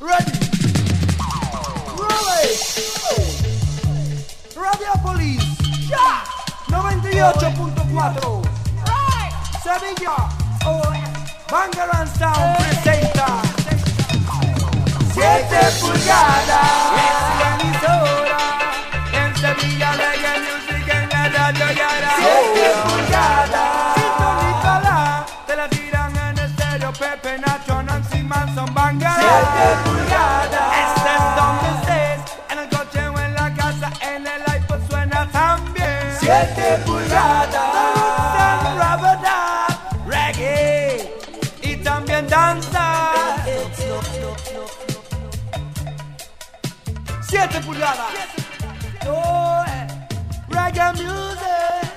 Ready. Roll it. Radiopolis. Ya. 98.4. Sevilla. Bangarang Sound presenta 7 pulgadas. Es la emisora. En Sevilla Reggae Music en la radio Yara. 7 pulgadas. Sintonízala. Te la tiran en estéreo. Pepe, Nacho, Nancy Manson, Bangarang. 7 pulgadas. Estés donde estés. En el coche o en la casa. En el iPod suena también. 7 pulgadas. Reggae y también danza. 7 pulgadas. Oh, reggae music.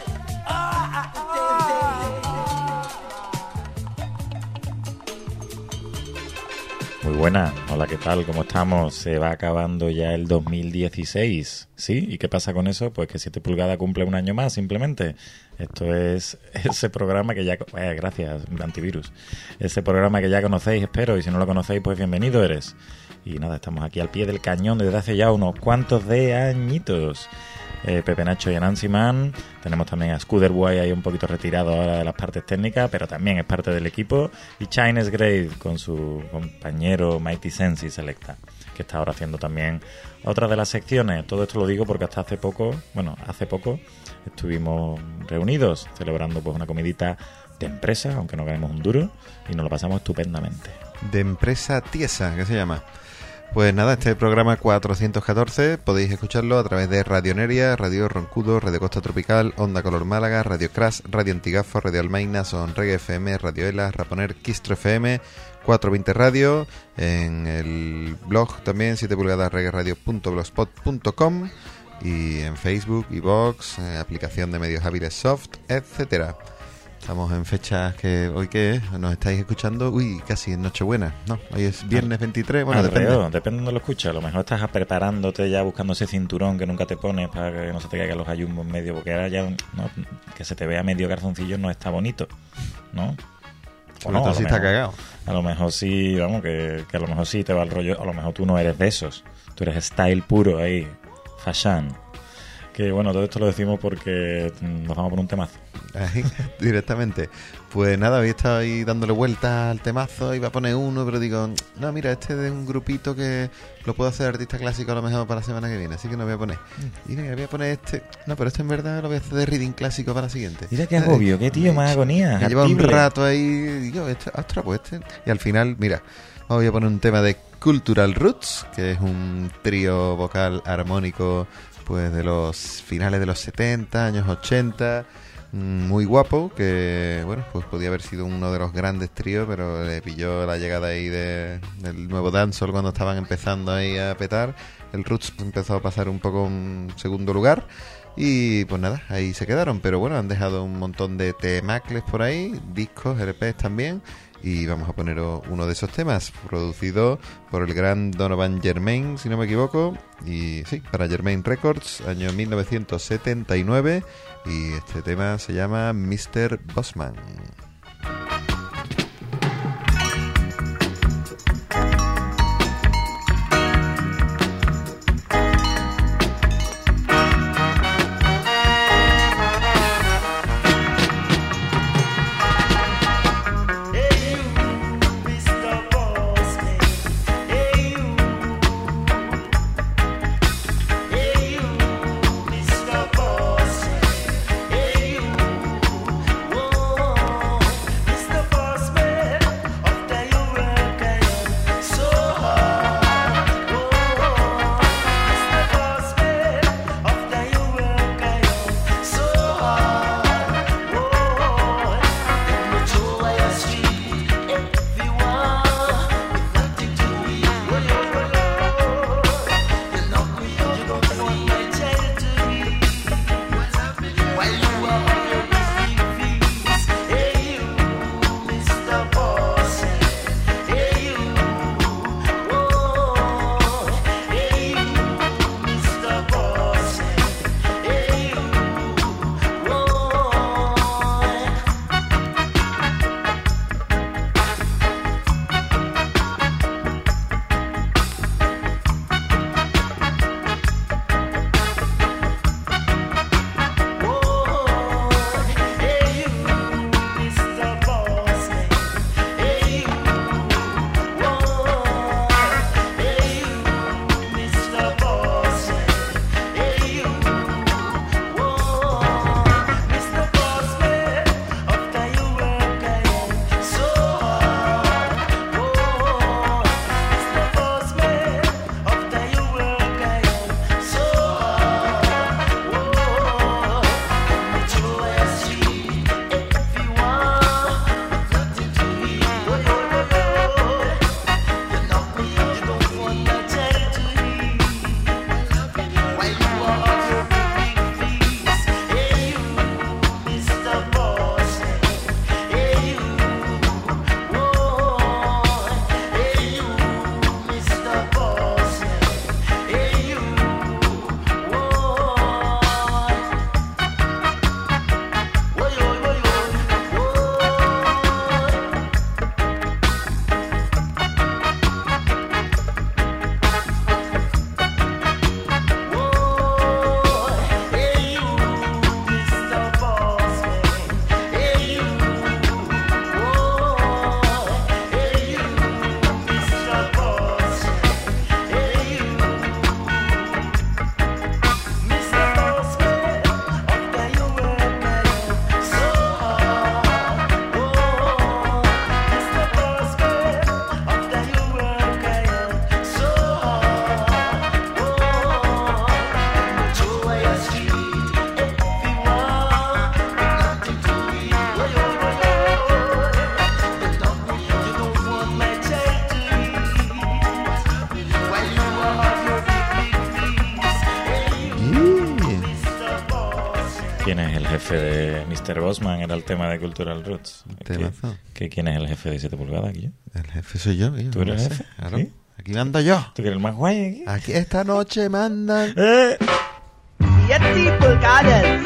Muy buena, hola, ¿qué tal? ¿Cómo estamos? Se va acabando ya el 2016, ¿sí? ¿Y qué pasa con eso? Pues que 7 pulgadas cumple un año más, simplemente. Esto es ese programa que ya... gracias, antivirus. Ese programa que ya conocéis, espero, y si no lo conocéis, pues bienvenido eres. Y nada, estamos aquí al pie del cañón desde hace ya unos cuantos de añitos. Pepe, Nacho y Nancy Man. Tenemos también a Scooter Boy ahí un poquito retirado ahora de las partes técnicas, pero también es parte del equipo. Y Chines Grave con su compañero Mighty Sensi Selecta, que está ahora haciendo también otra de las secciones. Todo esto lo digo porque hasta hace poco estuvimos reunidos celebrando pues una comidita de empresa, aunque no ganemos un duro, y nos lo pasamos estupendamente. De empresa tiesa, ¿qué se llama? Pues nada, este programa 414 podéis escucharlo a través de Radio Neria, Radio Roncudo, Radio Costa Tropical, Onda Color Málaga, Radio Crash, Radio Antigafo, Radio Almaina, Son Reggae FM, Radio Ela, Raponer, Quistro FM, 420 Radio, en el blog también 7pulgadasreggaeradio.blogspot.com y en Facebook, iVoox, aplicación de medios hábiles soft, etcétera. Estamos en fechas que... ¿Hoy qué es? ¿Nos estáis escuchando? Uy, casi es Nochebuena, ¿no? Hoy es viernes 23, bueno, depende de donde lo escuchas. A lo mejor estás preparándote ya, buscando ese cinturón que nunca te pones para que no se te caigan los ayumbos en medio, porque ahora ya, ¿no? Que se te vea medio calzoncillo no está bonito, ¿no? O no, sí está cagado. A lo mejor sí, vamos, que a lo mejor sí te va el rollo. A lo mejor tú no eres de esos. Tú eres style puro ahí, fashion. Que bueno, todo esto lo decimos porque nos vamos por un temazo. Ahí, directamente. Pues nada, había estado ahí dándole vueltas al temazo, iba a poner uno, pero digo, no, mira, este es de un grupito que lo puedo hacer artista clásico a lo mejor para la semana que viene, así que no voy a poner. Y mira, voy a poner este. No, pero este en verdad lo voy a hacer de reading clásico para la siguiente. Mira qué agobio, qué tío más agonía. Me lleva un rato ahí, y digo, ostras, pues este. Y al final, mira, voy a poner un tema de Cultural Roots, que es un trío vocal armónico pues de los finales de los 70, años 80, muy guapo, que bueno, pues podía haber sido uno de los grandes tríos, pero le pilló la llegada ahí del nuevo dancehall cuando estaban empezando ahí a petar. El Roots empezó a pasar un poco en segundo lugar y pues nada, ahí se quedaron, pero bueno, han dejado un montón de temacles por ahí, discos, LPs también. Y vamos a poner uno de esos temas, producido por el gran Donovan Germain, si no me equivoco. Y sí, para Germain Records, año 1979. Y este tema se llama Mr. Bossman. Oh jefe de Mr. Bossman era el tema de Cultural Roots. ¿Quién es el jefe de 7 pulgadas aquí? El jefe soy yo. ¿Tú eres el jefe? Claro. ¿Sí? Aquí mando yo. ¿Tú eres el más guay aquí? Aquí esta noche mandan. 7 pulgadas.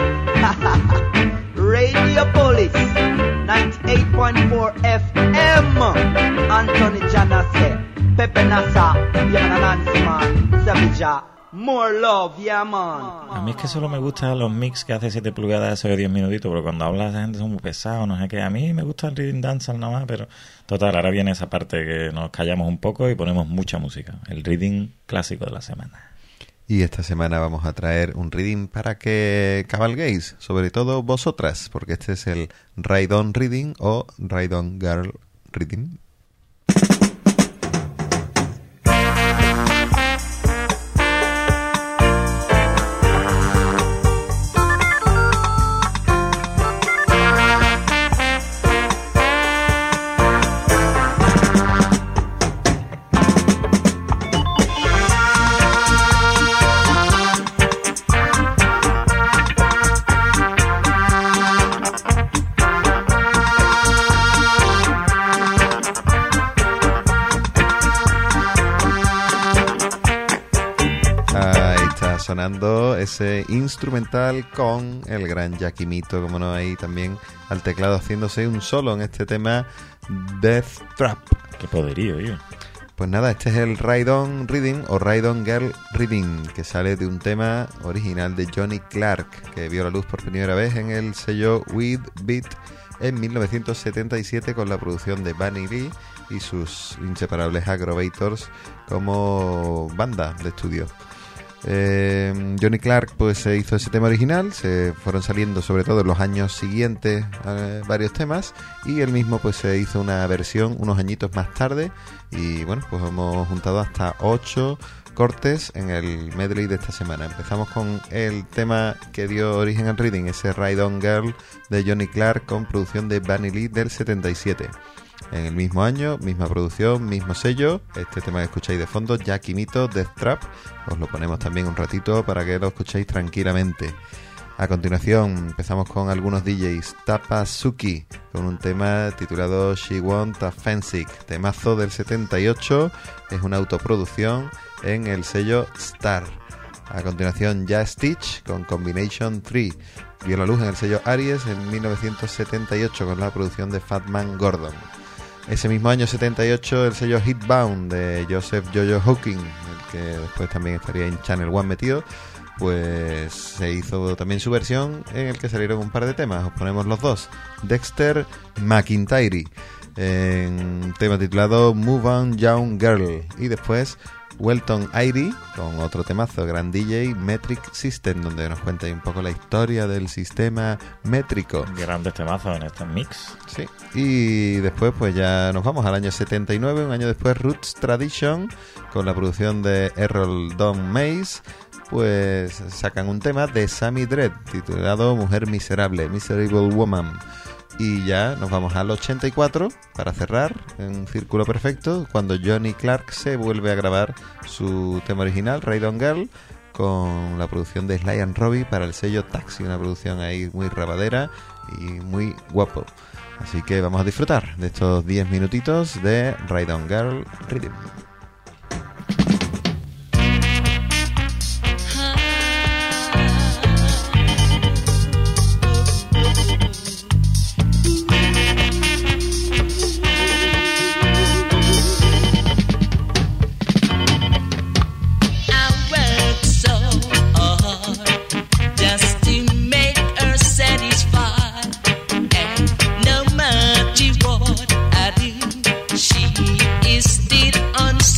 Radio Police 98.4 FM. Anthony Janase, Pepe Nasa, Nancy Man, Sevilla. More love, yeah man. A mí es que solo me gustan los mix que hace 7 pulgadas esos de 10 minutitos, pero cuando habla esa gente son muy pesados, no sé qué. A mí me gusta el Reading Dancehall nada más, pero total, ahora viene esa parte que nos callamos un poco y ponemos mucha música. El reading clásico de la semana. Y esta semana vamos a traer un reading para que cabalguéis, sobre todo vosotras, porque este es el Ride On Reading o Ride On Girl Reading. Sonando ese instrumental con el gran Yakimito, como no, ahí también al teclado haciéndose un solo en este tema Death Trap. Qué poderío, tío. Pues nada, este es el Ride On Reading o Ride On Girl Reading, que sale de un tema original de Johnny Clark, que vio la luz por primera vez en el sello With Beat en 1977 con la producción de Bunny Lee y sus inseparables Aggrovators como banda de estudio. Johnny Clark pues se hizo ese tema original, se fueron saliendo sobre todo en los años siguientes varios temas, y él mismo pues se hizo una versión unos añitos más tarde, y bueno, pues hemos juntado hasta 8 cortes en el medley de esta semana. Empezamos con el tema que dio origen al reading, ese Ride On Girl de Johnny Clark con producción de Bunny Lee del 77. En el mismo año, misma producción, mismo sello, este tema que escucháis de fondo, Yakimito, Death Trap, os lo ponemos también un ratito para que lo escuchéis tranquilamente. A continuación empezamos con algunos DJs, Tapasuki, con un tema titulado She Want a Fancy, temazo del 78, es una autoproducción en el sello Star. A continuación Ya Stitch con Combination 3, vio la luz en el sello Aries en 1978 con la producción de Fatman Gordon. Ese mismo año 78 el sello Hitbound de Joseph Jojo Hawking, el que después también estaría en Channel One metido, pues se hizo también su versión en el que salieron un par de temas. Os ponemos los dos. Dexter McIntyre en un tema titulado Move On Young Girl, y después Welton Airy con otro temazo, gran DJ, Metric System, donde nos cuenta un poco la historia del sistema métrico. Grandes temazos en este mix. Sí, y después pues ya nos vamos al año 79, un año después Roots Tradition, con la producción de Errol Don Mays, pues sacan un tema de Sammy Dread titulado Mujer Miserable, Miserable Woman. Y ya nos vamos al 84 para cerrar en un círculo perfecto, cuando Johnny Clark se vuelve a grabar su tema original, Ride On Girl, con la producción de Sly and Robbie para el sello Taxi, una producción ahí muy rabadera y muy guapo. Así que vamos a disfrutar de estos 10 minutitos de Ride On Girl Rhythm. She is still on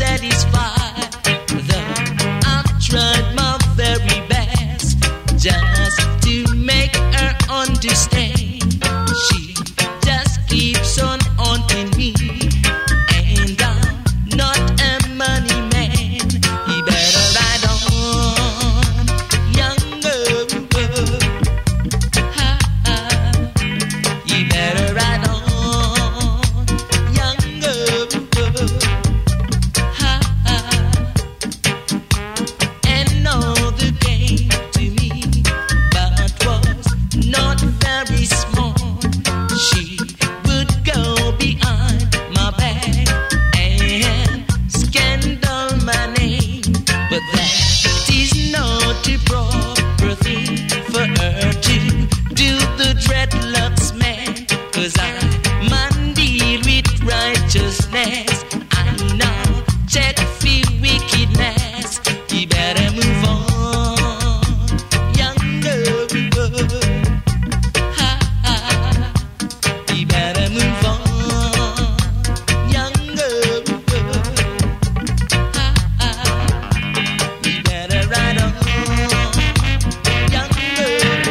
good looks man, 'cause I man deal with righteousness. I now check for wickedness. You better move on, younger people. Ha ha. You better move on, younger people. Ha ha. You better ride on, younger people.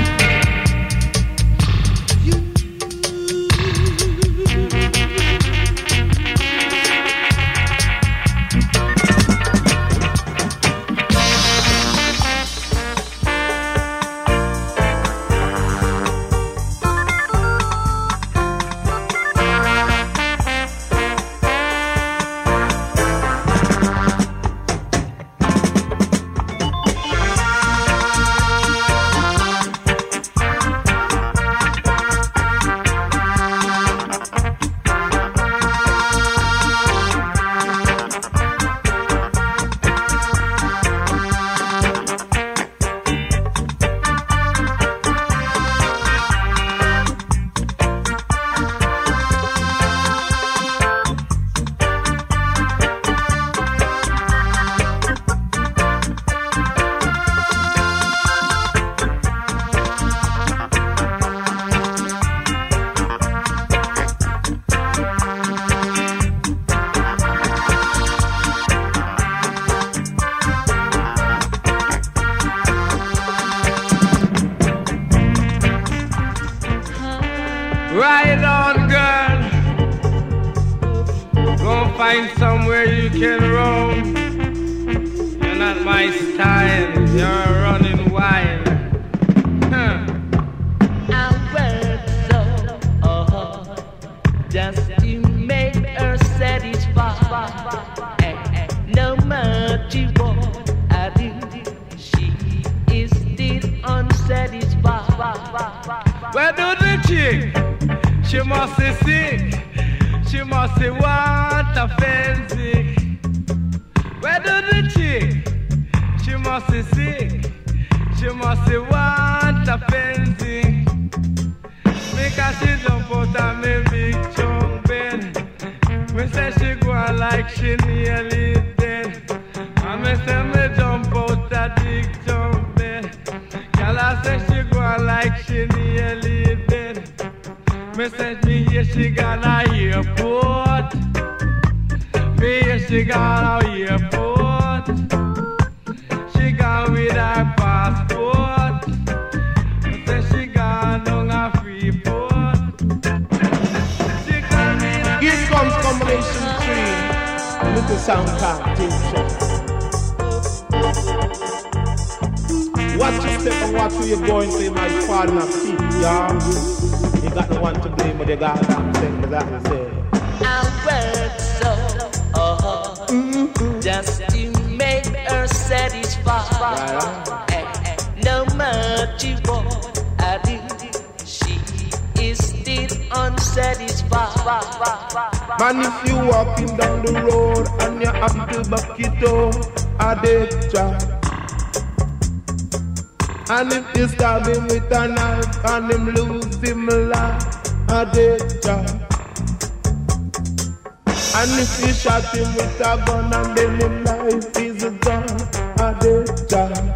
Ride on, girl. Go find somewhere you can roam. You're not my style. You're running wild. Huh. I worked so hard just to make her satisfied. And no matter what I do, she is still unsatisfied. Where do the chick? She must be sick. She must be want a fancy. Where do the chick? She must be sick. She must be want a fancy. Because she jump out of me big chunk bed. Me say she go on like she nearly dead. And me say me jump out of big chunk bed. Girl I say she go on like she nearly dead. Me say me here she got a airport. Me here she got a airport. She gone with her passport. Me say she gone on a free port. She call me a Here comes combination 3, little sound competition. Watch your step and watch where you're going, say my partner feet, y'all. You got the one to blame, but you got something to that say. I worked so hard just to make her satisfied. And no matter what I do, she is still unsatisfied. Man, if you walking down the road and you have to back it up, I did try. And if you stab him with a knife and him lose him life, I did try. And if you shot him with a gun and then him life is gone, I did try.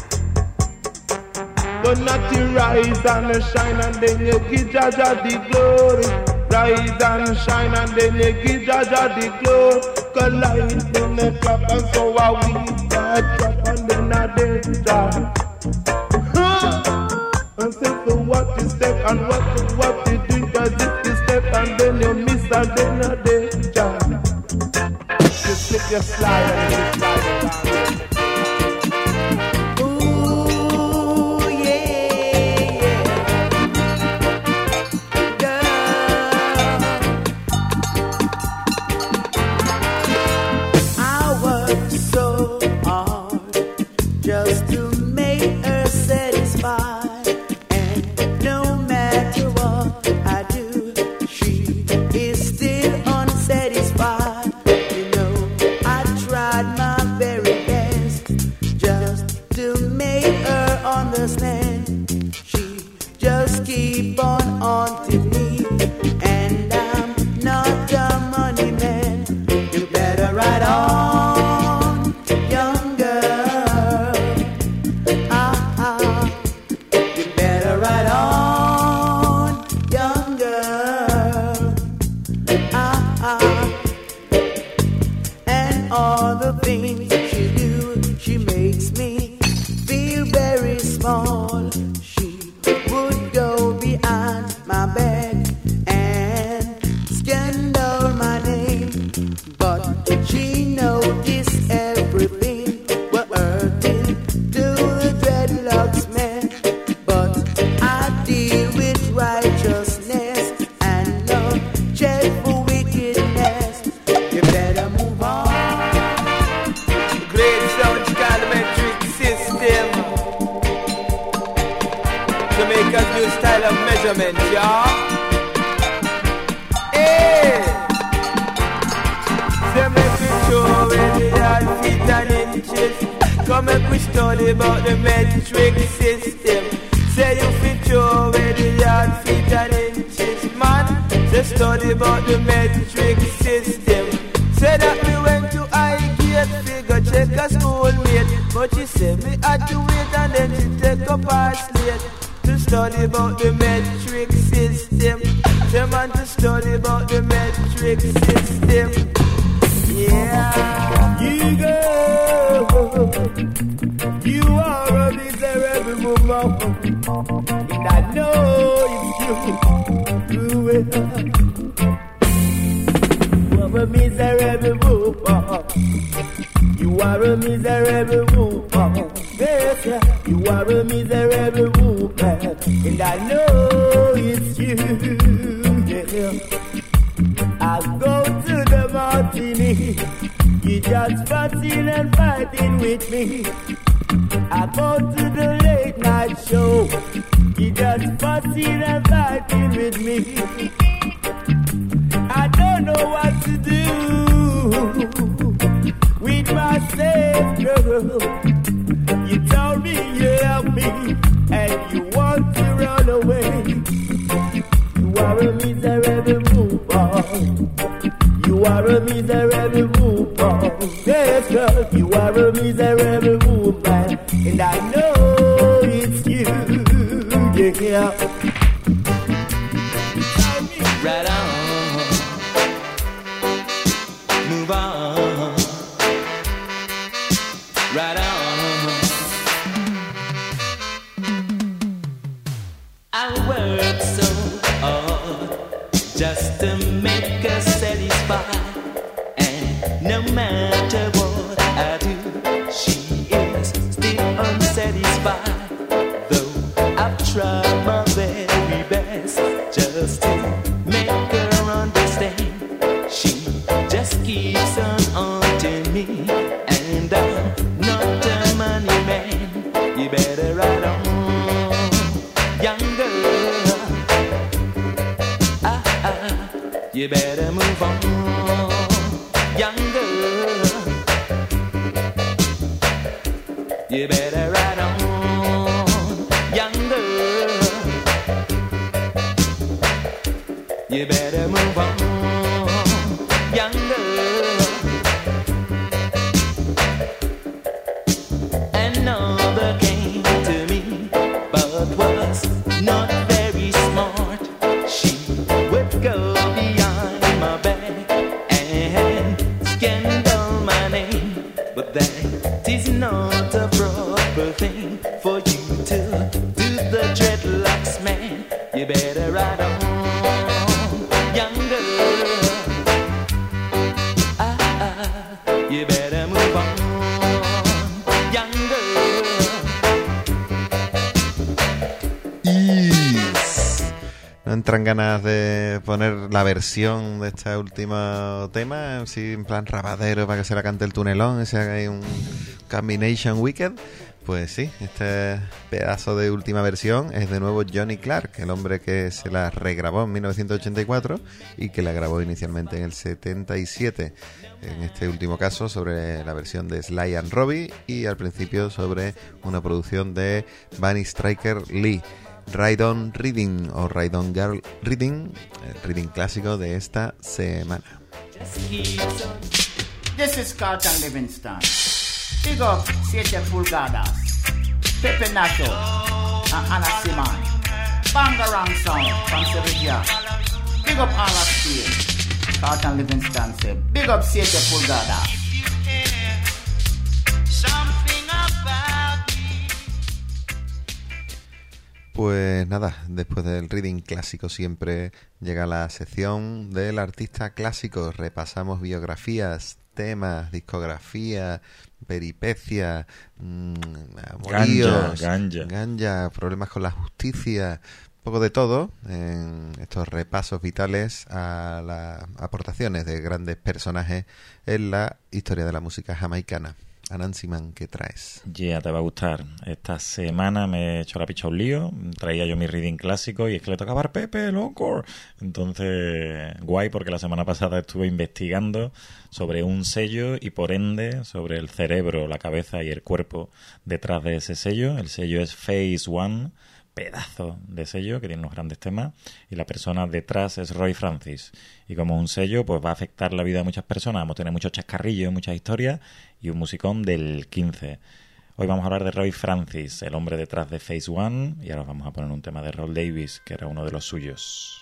But not you rise and shine and then you give Jaja the glory. Rise and shine and then you give Jaja the glory. Cause light in the trap and so I weed that trap and then I did try. And say for what you step and what you do. Cause if you step and then you miss and then I did try. You slip your slide and you slide around. Very bad. my bed and scanned out my name, but she noticed everything were hurting to the dreadlocks man. But I deal with righteousness and no dreadful wickedness. You better move on. Great surgical metric system. Jamaica's new style of measurement, y'all. Hey! Say make we show where the yard feet and inches. Come make we study about the metric system. Say you fit show where the yard feet and inches, man. Say study about the metric system. Say that me went to I-Gate, figure check a schoolmate. But she said me had to wait and then she take up her slate to study about the metric system. Say man to study about the metric system. Yeah. You girl, you are a miserable woman, and I know you will. You are a miserable woman. You are a miserable woman. Yes, you are a miserable woman, and I know it's you. Yeah. I go to the Martini, you just fussing and fighting with me. I go to the late night show, you just fussing and fighting with me. I don't know what to do with myself, girl. You told me you love me and you want to run away. You are a miserable woman. You are a miserable woman. Yes, girl, you are a miserable woman, and I know it's you. Yeah. Right on. Move on. Right on. I work so hard just to make her satisfied, and no matter what I do, she is still unsatisfied. Though I've tried my very best just to make her understand, she just keeps on haunting me, and I'm not a money man. You better ride on, young girl. You better move on, young girl. You better ride on, young girl. You better move on, young girl. Another came to me, but was not very smart. She would go behind my back and scandal my name, but that is not a proper thing for you to do. The dreadlocks man, you better ride on, young girl. You better move on, young girl. ¿No entran ganas de poner la versión de este último tema? Así en plan rabadero para que se la cante el tunelón y se haga ahí un combination wicked. Pues sí, este pedazo de última versión es de nuevo Johnny Clark, el hombre que se la regrabó en 1984 y que la grabó inicialmente en el 77. En este último caso sobre la versión de Sly and Robbie y al principio sobre una producción de Bunny Striker Lee. Ride On Reading o Ride On Girl Reading, el reading clásico de esta semana. This is Carlton Livingston. Big up 7 pulgadas, Pepe Nacho and Anna Simon. Bangarang sound from Sevilla. Big up all of Spain. Carlton Livingston say, big up 7 pulgadas. Pues nada, después del reading clásico siempre llega la sección del artista clásico. Repasamos biografías, temas, discografía, peripecias, amoríos, ganja, problemas con la justicia, un poco de todo en estos repasos vitales a las aportaciones de grandes personajes en la historia de la música jamaicana. Anansi Man, ¿qué traes? Ya, te va a gustar. Esta semana me he hecho la picha un lío. Traía yo mi reading clásico y es que le tocaba a Pepe, loco. Entonces, guay, porque la semana pasada estuve investigando sobre un sello y por ende sobre el cerebro, la cabeza y el cuerpo detrás de ese sello. El sello es Phase One, pedazo de sello que tiene unos grandes temas, y la persona detrás es Roy Francis. Y como un sello, pues va a afectar la vida de muchas personas. Vamos a tener muchos chascarrillos, muchas historias y un musicón del 15. Hoy vamos a hablar de Roy Francis, el hombre detrás de Phase One, y ahora vamos a poner un tema de Roll Davis, que era uno de los suyos.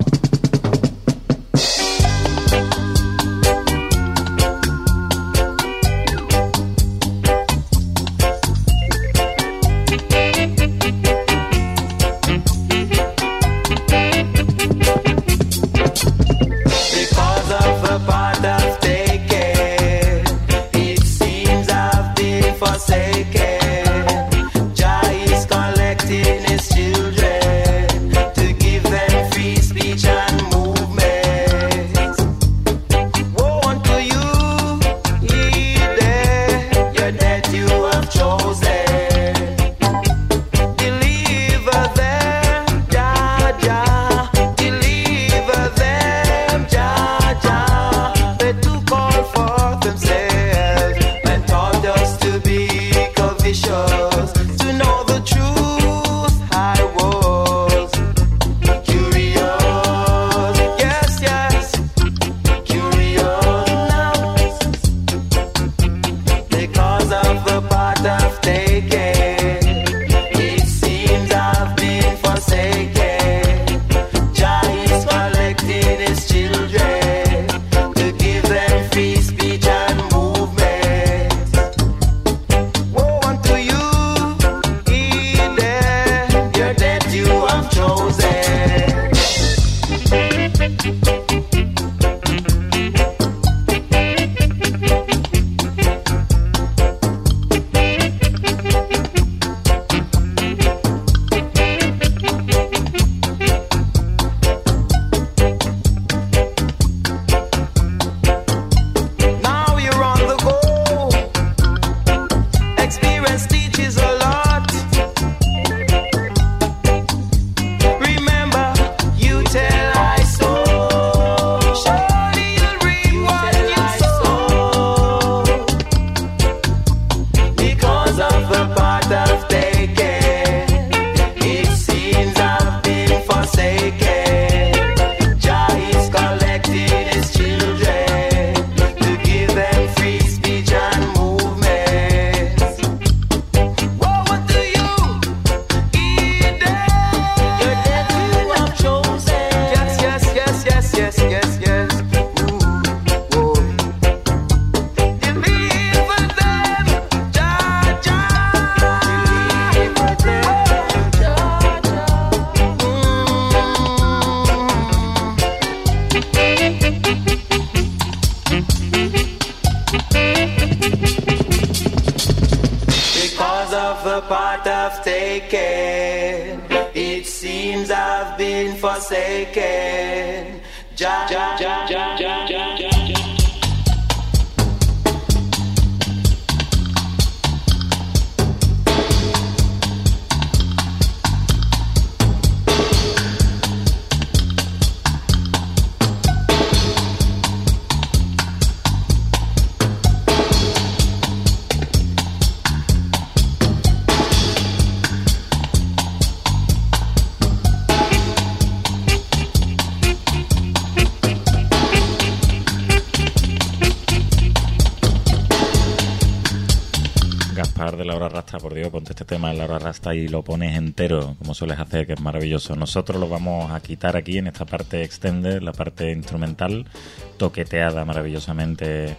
De la hora rasta, por Dios, ponte este tema de la hora rasta y lo pones entero, como sueles hacer, que es maravilloso. Nosotros lo vamos a quitar aquí en esta parte extended, la parte instrumental, toqueteada maravillosamente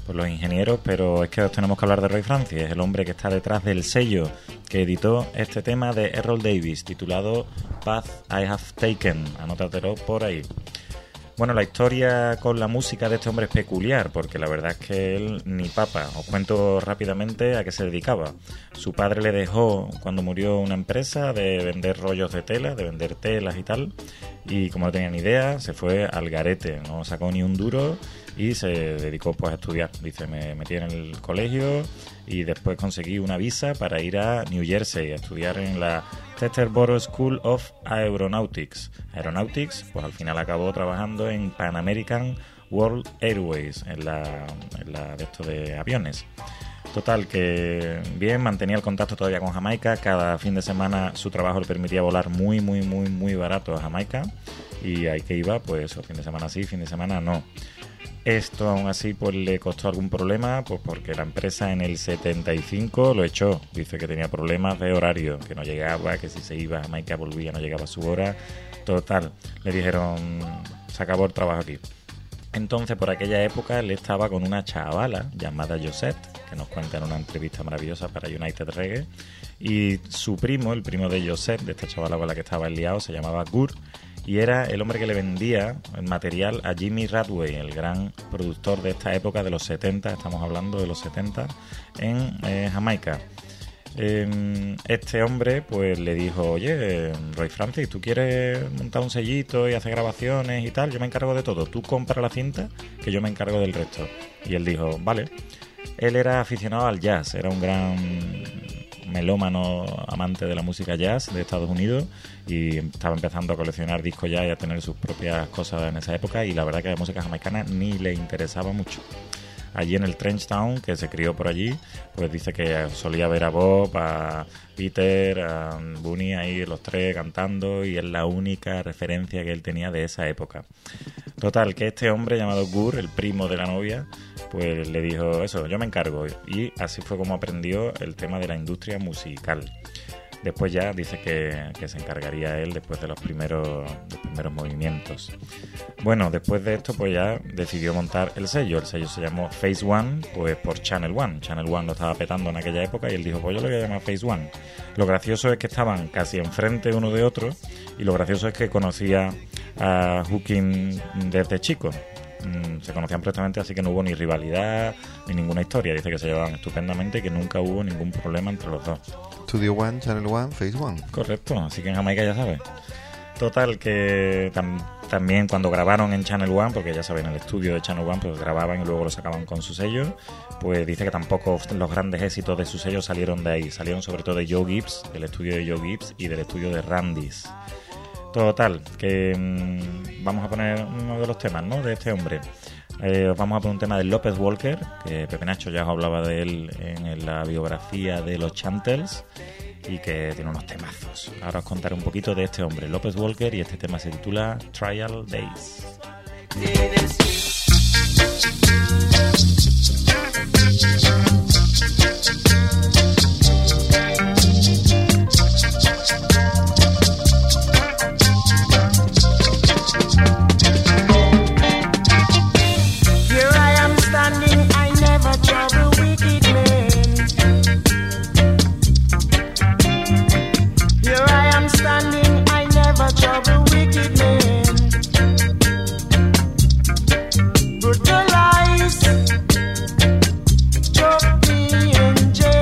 por los ingenieros, pero es que os tenemos que hablar de Roy Francis, es el hombre que está detrás del sello que editó este tema de Errol Davis, titulado Path I Have Taken, anótatelo por ahí. Bueno, la historia con la música de este hombre es peculiar, porque la verdad es que él ni papa. Os cuento rápidamente a qué se dedicaba. Su padre le dejó, cuando murió, una empresa de vender rollos de tela, de vender telas y tal, y como no tenía ni idea, se fue al garete, no sacó ni un duro y se dedicó pues a estudiar. Dice, me metí en el colegio y después conseguí una visa para ir a New Jersey a estudiar en la Teterboro School of Aeronautics. Aeronautics, pues al final acabó trabajando en Pan American World Airways, en la de esto de aviones. Total, que bien, mantenía el contacto todavía con Jamaica. Cada fin de semana su trabajo le permitía volar muy barato a Jamaica. Y ahí que iba, pues eso, fin de semana sí, fin de semana no. Esto aún así pues le costó algún problema, pues porque la empresa en el 75 lo echó. Dice que tenía problemas de horario, que no llegaba, que si se iba a Jamaica volvía, no llegaba a su hora. Total, le dijeron, se acabó el trabajo aquí. Entonces, por aquella época, él estaba con una chavala llamada Josette, que nos cuenta en una entrevista maravillosa para United Reggae, y su primo, el primo de Josette, de esta chavala con la que estaba liado, se llamaba Gur, y era el hombre que le vendía el material a Jimmy Radway, el gran productor de esta época de los 70, estamos hablando de los 70, en Jamaica. Este hombre pues le dijo, oye, Roy Francis, ¿tú quieres montar un sellito y hacer grabaciones y tal? Yo me encargo de todo, tú compra la cinta que yo me encargo del resto. Y él dijo, vale. Él era aficionado al jazz, era un gran melómano amante de la música jazz de Estados Unidos y estaba empezando a coleccionar discos jazz y a tener sus propias cosas en esa época, y la verdad que la música jamaicana ni le interesaba mucho. Allí en el Trench Town, que se crió por allí, pues dice que solía ver a Bob, a Peter, a Bunny ahí los tres cantando, y es la única referencia que él tenía de esa época. Total, que este hombre llamado Gur, el primo de la novia, pues le dijo eso, yo me encargo, y así fue como aprendió el tema de la industria musical. Después ya dice que se encargaría él después de los primeros movimientos. Bueno, después de esto pues ya decidió montar el sello. El sello se llamó Phase One, pues por Channel One. Channel One lo estaba petando en aquella época y él dijo, pues yo lo voy a llamar Phase One. Lo gracioso es que estaban casi enfrente uno de otro, y lo gracioso es que conocía a Hookin desde chico. Se conocían perfectamente, así que no hubo ni rivalidad ni ninguna historia. Dice que se llevaban estupendamente y que nunca hubo ningún problema entre los dos. Studio One, Channel One, Phase One. Correcto, así que en Jamaica ya sabes. Total, que también cuando grabaron en Channel One, porque ya saben, en el estudio de Channel One pues grababan y luego lo sacaban con su sello, pues dice que tampoco los grandes éxitos de su sello salieron de ahí. Salieron sobre todo de Joe Gibbs, del estudio de Joe Gibbs y del estudio de Randy's. Total, que vamos a poner uno de los temas, ¿no?, de este hombre. Os vamos a poner un tema de Lopez Walker, que Pepe Nacho ya os hablaba de él en la biografía de los Chantels, y que tiene unos temazos. Ahora os contaré un poquito de este hombre, Lopez Walker, y este tema se titula Trial Days. Brutalized, choke me in jail.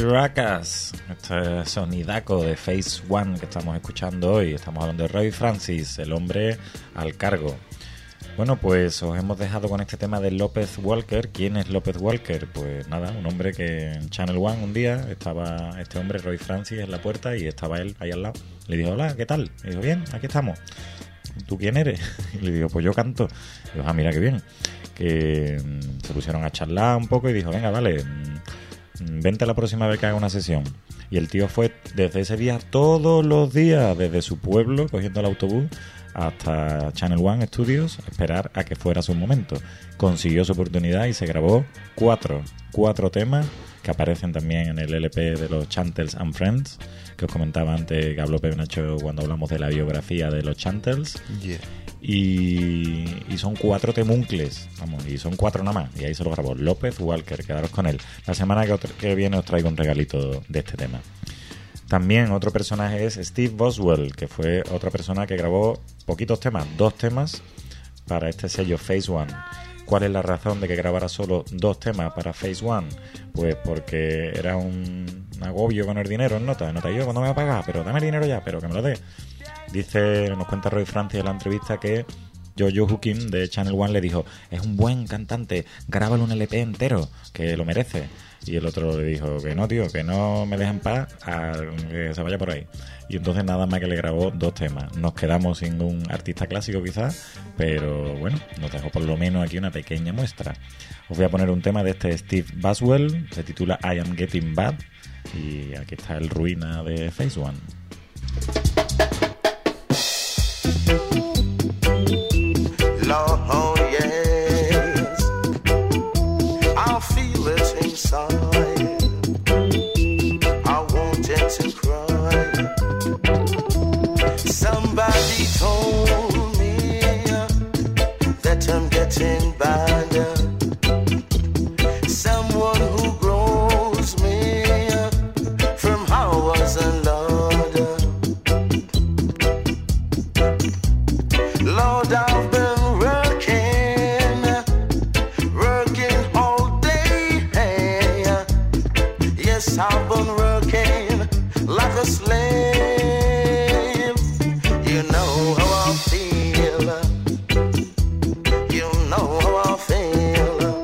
Ruckus, este sonidaco de Phase One que estamos escuchando hoy. Estamos hablando de Roy Francis, el hombre al cargo. Bueno, pues os hemos dejado con este tema de López Walker. ¿Quién es López Walker? Pues nada, un hombre que en Channel One un día estaba este hombre, Roy Francis, en la puerta y estaba él ahí al lado. Le dijo, hola, ¿qué tal? Le dijo, bien, aquí estamos. ¿Tú quién eres? Y le digo, pues yo canto. Y digo, mira qué bien. Que se pusieron a charlar un poco y dijo, venga, vale, vente la próxima vez que haga una sesión. Y el tío fue desde ese día todos los días, desde su pueblo, cogiendo el autobús hasta Channel One Studios, a esperar a que fuera su momento. Consiguió su oportunidad y se grabó cuatro temas que aparecen también en el LP de los Chantels and Friends, que os comentaba antes, que habló Pepe Nacho cuando hablamos de la biografía de los Chantels. Yeah. Y son 4 temuncles, vamos, y son 4 nada más, y ahí se lo grabó López Walker. Quedaros con él. La semana que viene os traigo un regalito de este tema. También otro personaje es Steve Boswell, que fue otra persona que grabó poquitos temas, 2 temas para este sello Phase One. ¿Cuál es la razón de que grabara solo 2 temas para Phase One? Pues porque era un agobio con el dinero en nota. Yo, ¿cuándo me va a pagar? Pero dame el dinero ya, pero que me lo dé. Nos cuenta Roy Francis en la entrevista que Jojo Hukin de Channel One le dijo, es un buen cantante, grábalo un LP entero, que lo merece. Y el otro le dijo que no, tío, que no me dejen paz, que se vaya por ahí. Y entonces nada más que le grabó 2 temas. Nos quedamos sin un artista clásico quizás, pero bueno, nos dejó por lo menos aquí una pequeña muestra. Os voy a poner un tema de este Steve Boswell, se titula I Am Getting Bad, y aquí está el ruina de Phase One. Lord, yes, I feel it inside. I wanted to cry. Somebody told me that I'm getting bad. Someone who grows me from how I was a Lord. Lord, I've been I've been working like a slave. You know how I feel. You know how I feel.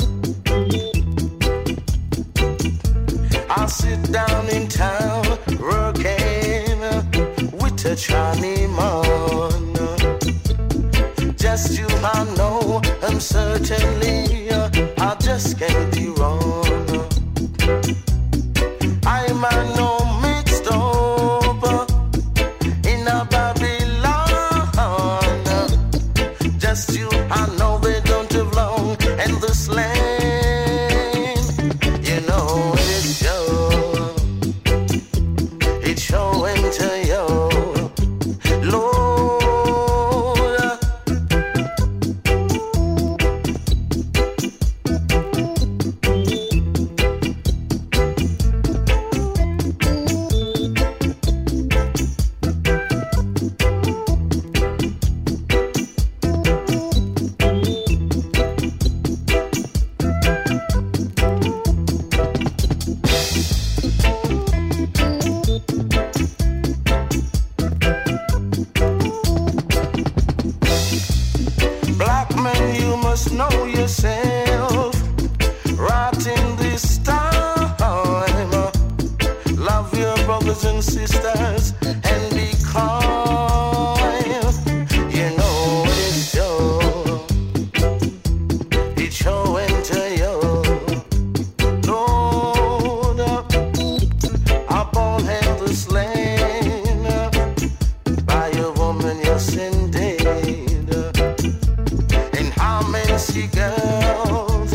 I sit down in town working with a Johnny man. Just you, I know, and certainly I just can't be wrong. I'm no mixed up in a Babylon. Just you, I know they don't have long in this land. You know it's showing to you, Lord. Know yourself right in this time. Love your brothers and sisters and be kind. You know it's showing to you, Lord. Up on the slain by a woman, yes indeed. Pretty girls,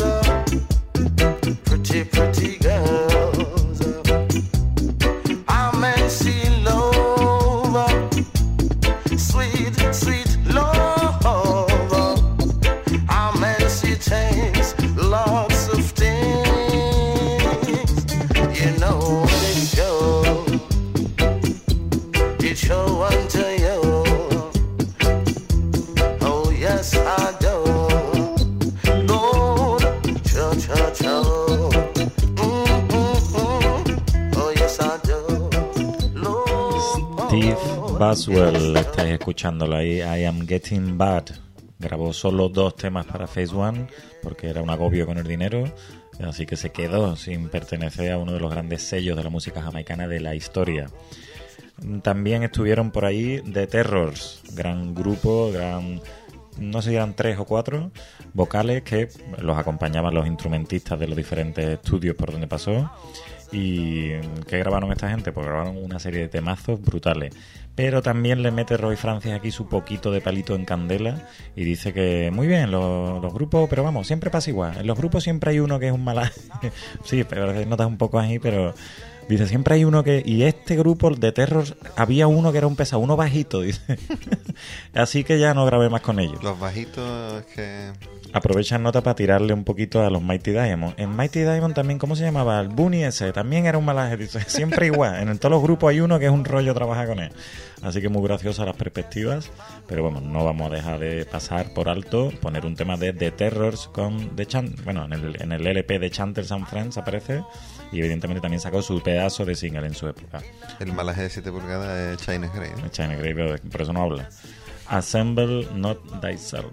pretty girls. I may see love Steve Boswell, estáis escuchándolo ahí. I Am Getting Bad. Grabó solo 2 temas para Phase One porque era un agobio con el dinero, así que se quedó sin pertenecer a uno de los grandes sellos de la música jamaicana de la historia. También estuvieron por ahí The Terrors, gran grupo, no sé si eran 3 o 4 vocales que los acompañaban los instrumentistas de los diferentes estudios por donde pasó. ¿Y qué grabaron esta gente? Pues grabaron una serie de temazos brutales. Pero también le mete Roy Francis aquí su poquito de palito en candela y dice que muy bien, los grupos, pero vamos, siempre pasa igual. En los grupos siempre hay uno que es un malaje. Sí, pero notas un poco ahí, pero dice, siempre hay uno que... Y este grupo de Terror, había uno que era un pesado, uno bajito, dice. Así que ya no grabé más con ellos. Los bajitos que... Aprovechan nota para tirarle un poquito a los Mighty Diamond. En Mighty Diamond también, ¿cómo se llamaba? El Bunny ese, también era un malaje, dice. Siempre igual. En todos los grupos hay uno que es un rollo trabajar con él. Así que muy graciosas las perspectivas. Pero bueno, no vamos a dejar de pasar por alto, poner un tema de The Terrors con The Bueno, en el LP de Chanters and Friends aparece. Y evidentemente también sacó su pedazo de single en su época. El malaje de 7 pulgadas es China Grey, ¿no? China Grey, pero por eso no habla. Assemble Not Thyself.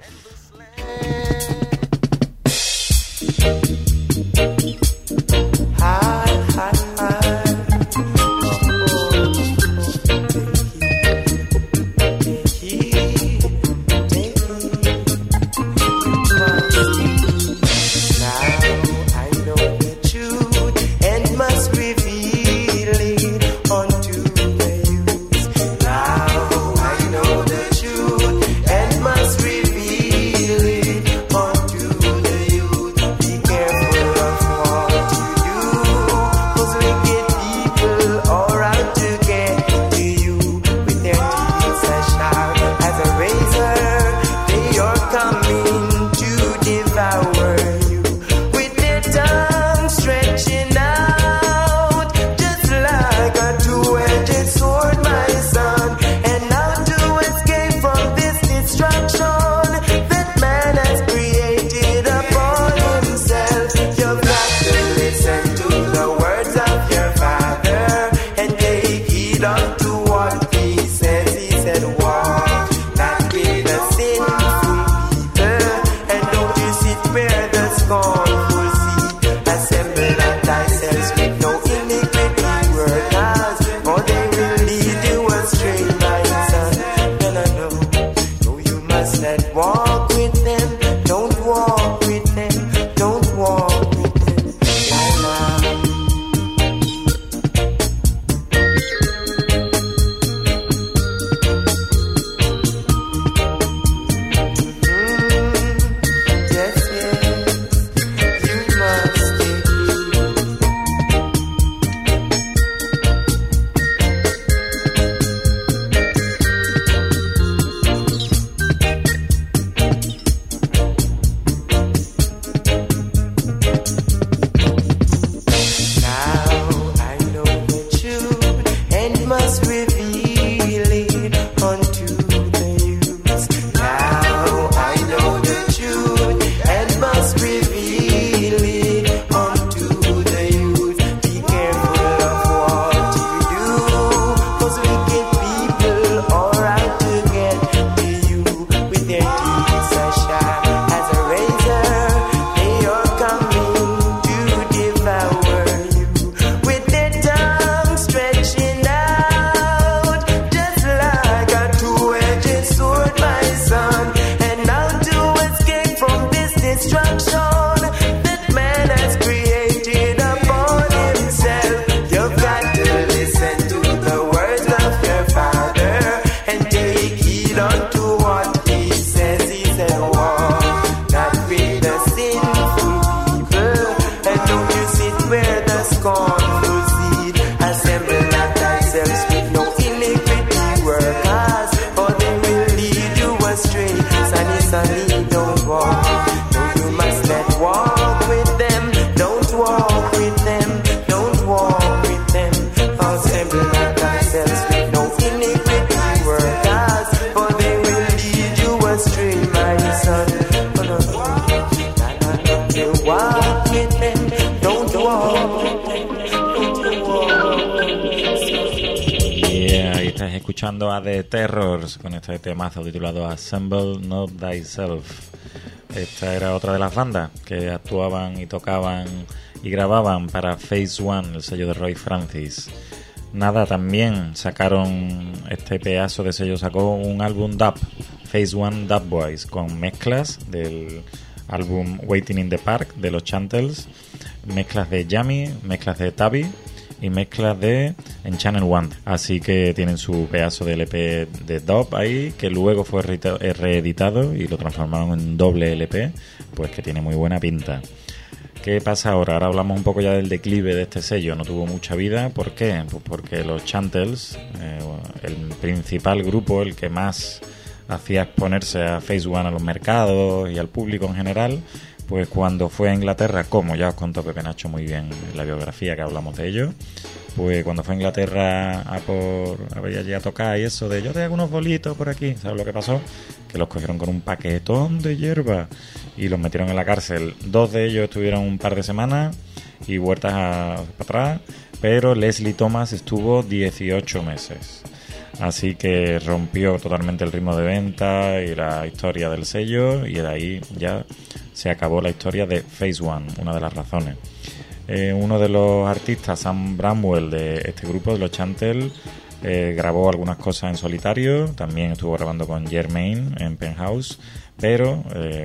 Ahí estás escuchando a The Terrors con este temazo titulado Assemble Not Thyself. Esta era otra de las bandas que actuaban y tocaban y grababan para Phase One, el sello de Roy Francis. Nada, también sacaron, este pedazo de sello sacó un álbum dub, Phase One Dub Boys, con mezclas del álbum Waiting in the Park de los Chantels, mezclas de Yami, mezclas de Tabi y mezclas de en Channel One. Así que tienen su pedazo de LP de dub ahí, que luego fue reeditado y lo transformaron en doble LP, pues que tiene muy buena pinta. ¿Qué pasa ahora? Ahora hablamos un poco ya del declive de este sello. No tuvo mucha vida. ¿Por qué? Pues porque los Chantels, el principal grupo, el que más hacía exponerse a Phase One, a los mercados y al público en general, pues cuando fue a Inglaterra, como ya os contó Pepe Nacho muy bien en la biografía que hablamos de ello, pues cuando fue a Inglaterra a ver allí a tocar y eso de yo te hago unos bolitos por aquí, ¿sabes lo que pasó? Que los cogieron con un paquetón de hierba y los metieron en la cárcel. 2 de ellos estuvieron un par de semanas y vueltas para atrás, pero Leslie Thomas estuvo 18 meses. Así que rompió totalmente el ritmo de venta y la historia del sello, y de ahí ya se acabó la historia de Phase One, una de las razones. Uno de los artistas, Sam Bramwell, de este grupo, de los Chantel, grabó algunas cosas en solitario, también estuvo grabando con Jermaine en Penthouse, pero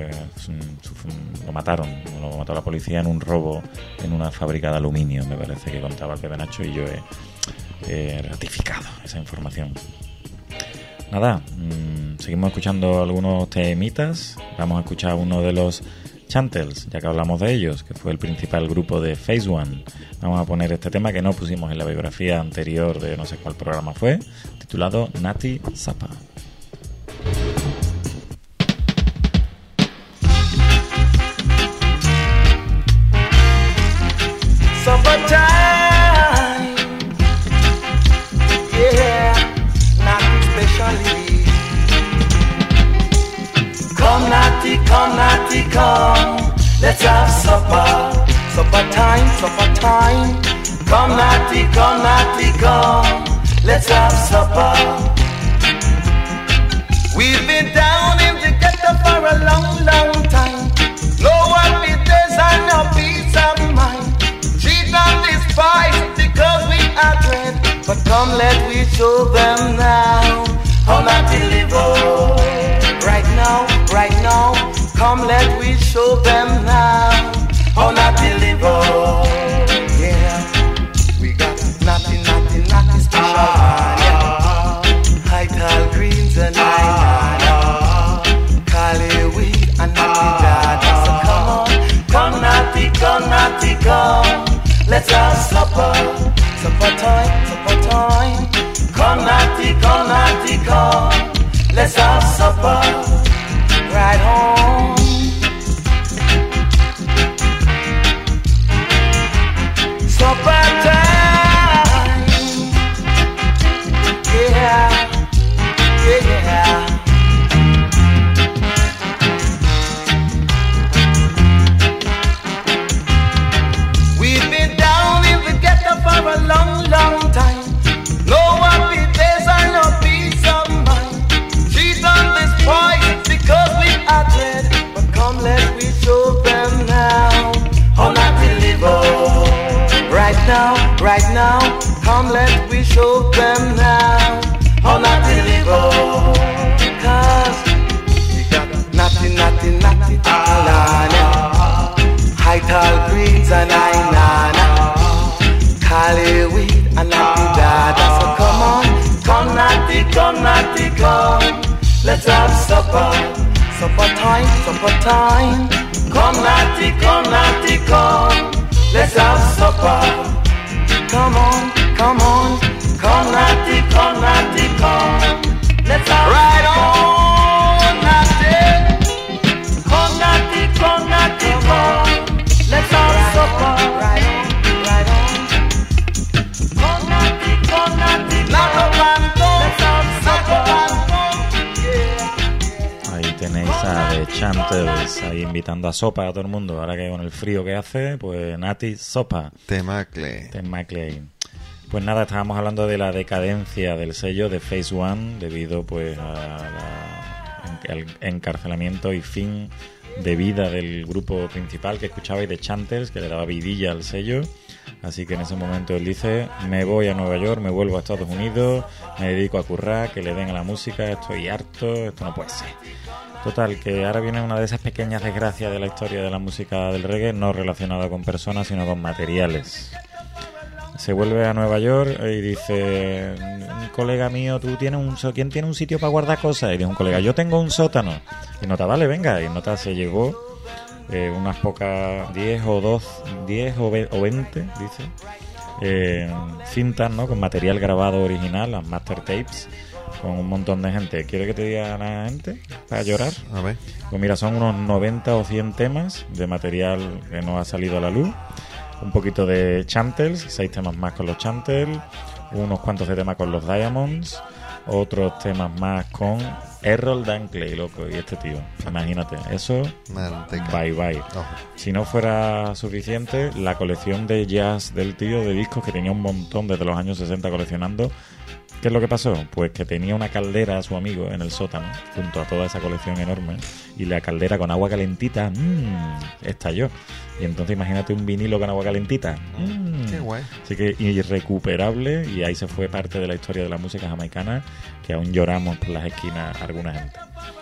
lo mataron, lo mató la policía en un robo en una fábrica de aluminio, me parece que contaba el Pepe Nacho, y yo he ratificado esa información. Nada, seguimos escuchando algunos temitas. Vamos a escuchar uno de los Chantels, ya que hablamos de ellos, que fue el principal grupo de Phase One. Vamos a poner este tema que no pusimos en la biografía anterior de no sé cuál programa fue, titulado Nati Sapa. Summertime, yeah, nothing specially. Come, Natty, come, Natty, come. Let's have supper, supper time, supper time. Come, Natty, come, Natty, come. Let's have supper. We've been down in the ghetto for a long, long time. No happy days and no peace of mind. Cheat on this price because we are dread. But come, let we show them now how not to live. Right now, right now. Come, let we show them now how not to live. Yeah, we got nothing, nothing, nothing special. Yeah. High tall greens and high Cali weed and natty dada. So come on, come natty, come natty, come. Let's have supper, supper time, supper time. Come natty, come. Let's have supper, right home. Supper time, yeah, yeah. We've been down in the ghetto for a long, long time. No happy days and no peace of mind. Cheat on this price because we are dread. But come, let we show them now how not to live. Right now, right now. Come, let we show them now how not to live. Cause we got nothing, nothing, nothing to high tall greens and high nana, Cali weed and natty dada. So come on, come natty, come natty, come. Let's have supper, supper time, supper time. Come natty, come. Let's have supper. Come on, come on, come natty, come. Let's have right on, natty. Come natty, come. Let's have supper. Right on. Come natty. Let's have supper. Yeah. Ahí tenéis a The Chantels ahí invitando a sopa a todo el mundo. Ahora que con el frío que hace, pues Nati Sopa. Temacle. Temacle. Pues nada, estábamos hablando de la decadencia del sello de Phase One debido pues al encarcelamiento y fin de vida del grupo principal que escuchabais, de Chantels, que le daba vidilla al sello. Así que en ese momento él dice: me voy a Nueva York, me vuelvo a Estados Unidos, me dedico a currar, que le den a la música, estoy harto, esto no puede ser. Total, que ahora viene una de esas pequeñas desgracias de la historia de la música del reggae, no relacionada con personas, sino con materiales. Se vuelve a Nueva York y dice: un colega mío, ¿quién tiene un sitio para guardar cosas? Y dice un colega: yo tengo un sótano. Y Nota: vale, venga. Y Nota se llevó unas pocas, 10 o 20, dice, cintas, ¿no?, con material grabado original, las master tapes, con un montón de gente. ¿Quiere que te diga la gente para llorar? A ver. Pues mira, son unos 90 o 100 temas de material que no ha salido a la luz. Un poquito de Chantels, 6 temas más con los Chantels, unos cuantos de temas con los Diamonds, otros temas más con Errol Dunkley, loco, y este tío. Imagínate, eso, Manteca. bye bye. Ojo. Si no fuera suficiente, la colección de jazz del tío, de discos, que tenía un montón desde los años 60 coleccionando. ¿Qué es lo que pasó? Pues que tenía una caldera a su amigo en el sótano, junto a toda esa colección enorme, y la caldera con agua calentita estalló. Y entonces imagínate un vinilo con agua calentita. Qué guay. Así que irrecuperable, y ahí se fue parte de la historia de la música jamaicana, que aún lloramos por las esquinas alguna gente.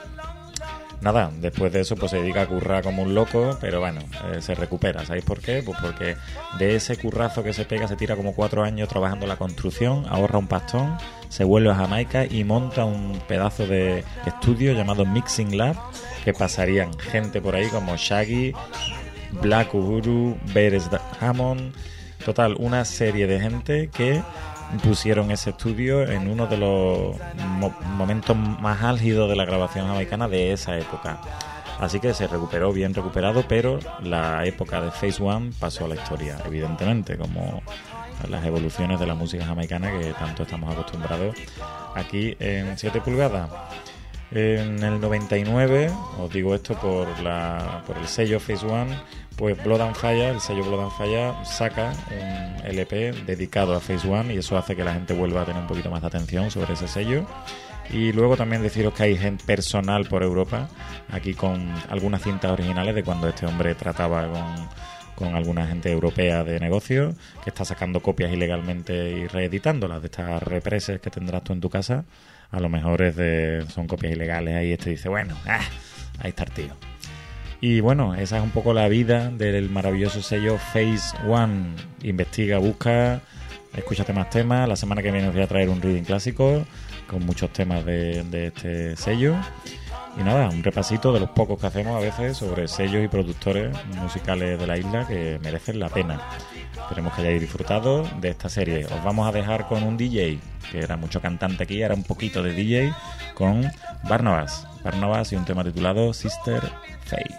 Nada, después de eso pues se dedica a currar como un loco, pero bueno, se recupera. ¿Sabéis por qué? Pues porque de ese currazo que se pega se tira como 4 años trabajando la construcción, ahorra un pastón, se vuelve a Jamaica y monta un pedazo de estudio llamado Mixing Lab, que pasarían gente por ahí como Shaggy, Black Uhuru, Beres Hammond, total, una serie de gente que pusieron ese estudio en uno de los momentos más álgidos de la grabación jamaicana de esa época. Así que se recuperó, bien recuperado, pero la época de Phase One pasó a la historia, evidentemente, como las evoluciones de la música jamaicana que tanto estamos acostumbrados aquí en 7 pulgadas. En el 99, os digo esto por el sello Phase One, pues Blood and Fire, el sello Blood and Fire, saca un LP dedicado a Phase One, y eso hace que la gente vuelva a tener un poquito más de atención sobre ese sello. Y luego también deciros que hay gente personal por Europa, aquí con algunas cintas originales de cuando este hombre trataba con alguna gente europea de negocio, que está sacando copias ilegalmente y reeditándolas de estas represes que tendrás tú en tu casa. A lo mejor son copias ilegales ahí, este dice, bueno, ahí está el tío. Y bueno, esa es un poco la vida del maravilloso sello Phase One. Investiga, busca, escúchate más temas. La semana que viene os voy a traer un reading clásico con muchos temas de este sello. Y nada, un repasito de los pocos que hacemos a veces sobre sellos y productores musicales de la isla que merecen la pena. Esperemos que hayáis disfrutado de esta serie. Os vamos a dejar con un DJ, que era mucho cantante aquí, era un poquito de DJ, con Barnabas y un tema titulado Sister Faye.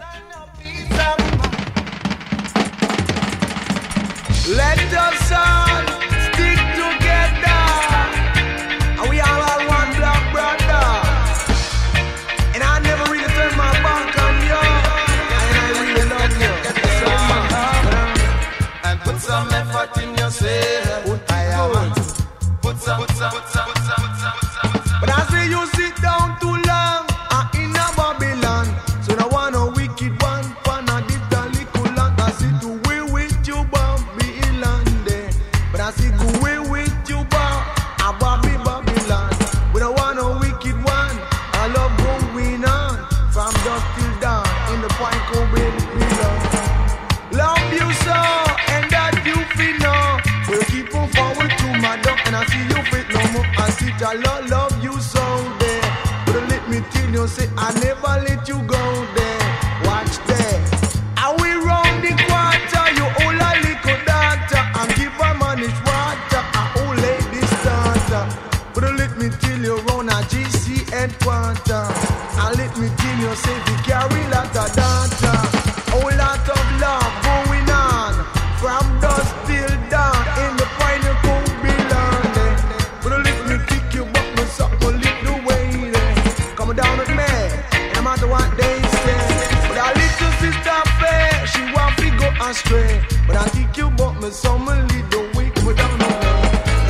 Let us all stick together, and we all are one black brother. And I never really turn my back on you, and I really love you so much. And put some effort in yourself. Put some. But I say you sit down too long in a Babylon, so no one no wicked one, pana did a little land. I see to way with you, Babylon there. But I see go way with you, Babylon. We don't want no wicked one. I love going on from dusk till dawn in the point where we love you so, and that you feel no. We'll keep on forward to my dog, and I see you fit no more. I see I love you so there. But let me tell you, say I never let you go there. Watch there. And we round the quarter, you all a little daughter, and give her money water, and old lady starter. But let me tell you, round a GC headquarter, and let me tell you, say we carry lot of data. Whole lot of love going on from dusk till dawn in the final Babylon. But let me kick you back, me suck a little way there. Come down with me, no matter what they say. But our little sister fair, she want to go astray. But I kick you back, me some little way. Come down with me.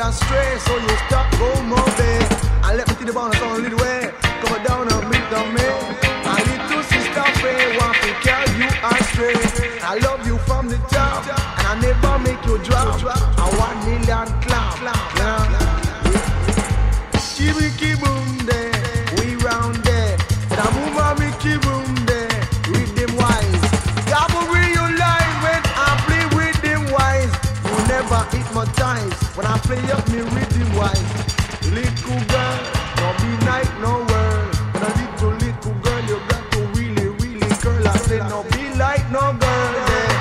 astray. So you stop, go moving. I let me to the bone, it's only the way. Come down and meet the man. I little sister Faye, want to carry you astray. I love you from the top, and I never make you drop. I want million clap, yeah. Chibiki boom there, we round there. And I move on me boom there, with them wise. Gabble realize when I play with them wise. You never hypnotize when I play up me with them wise. Little girl, don't be night no world. And a little girl, you got to really girl. I say no be like no girl. Yeah.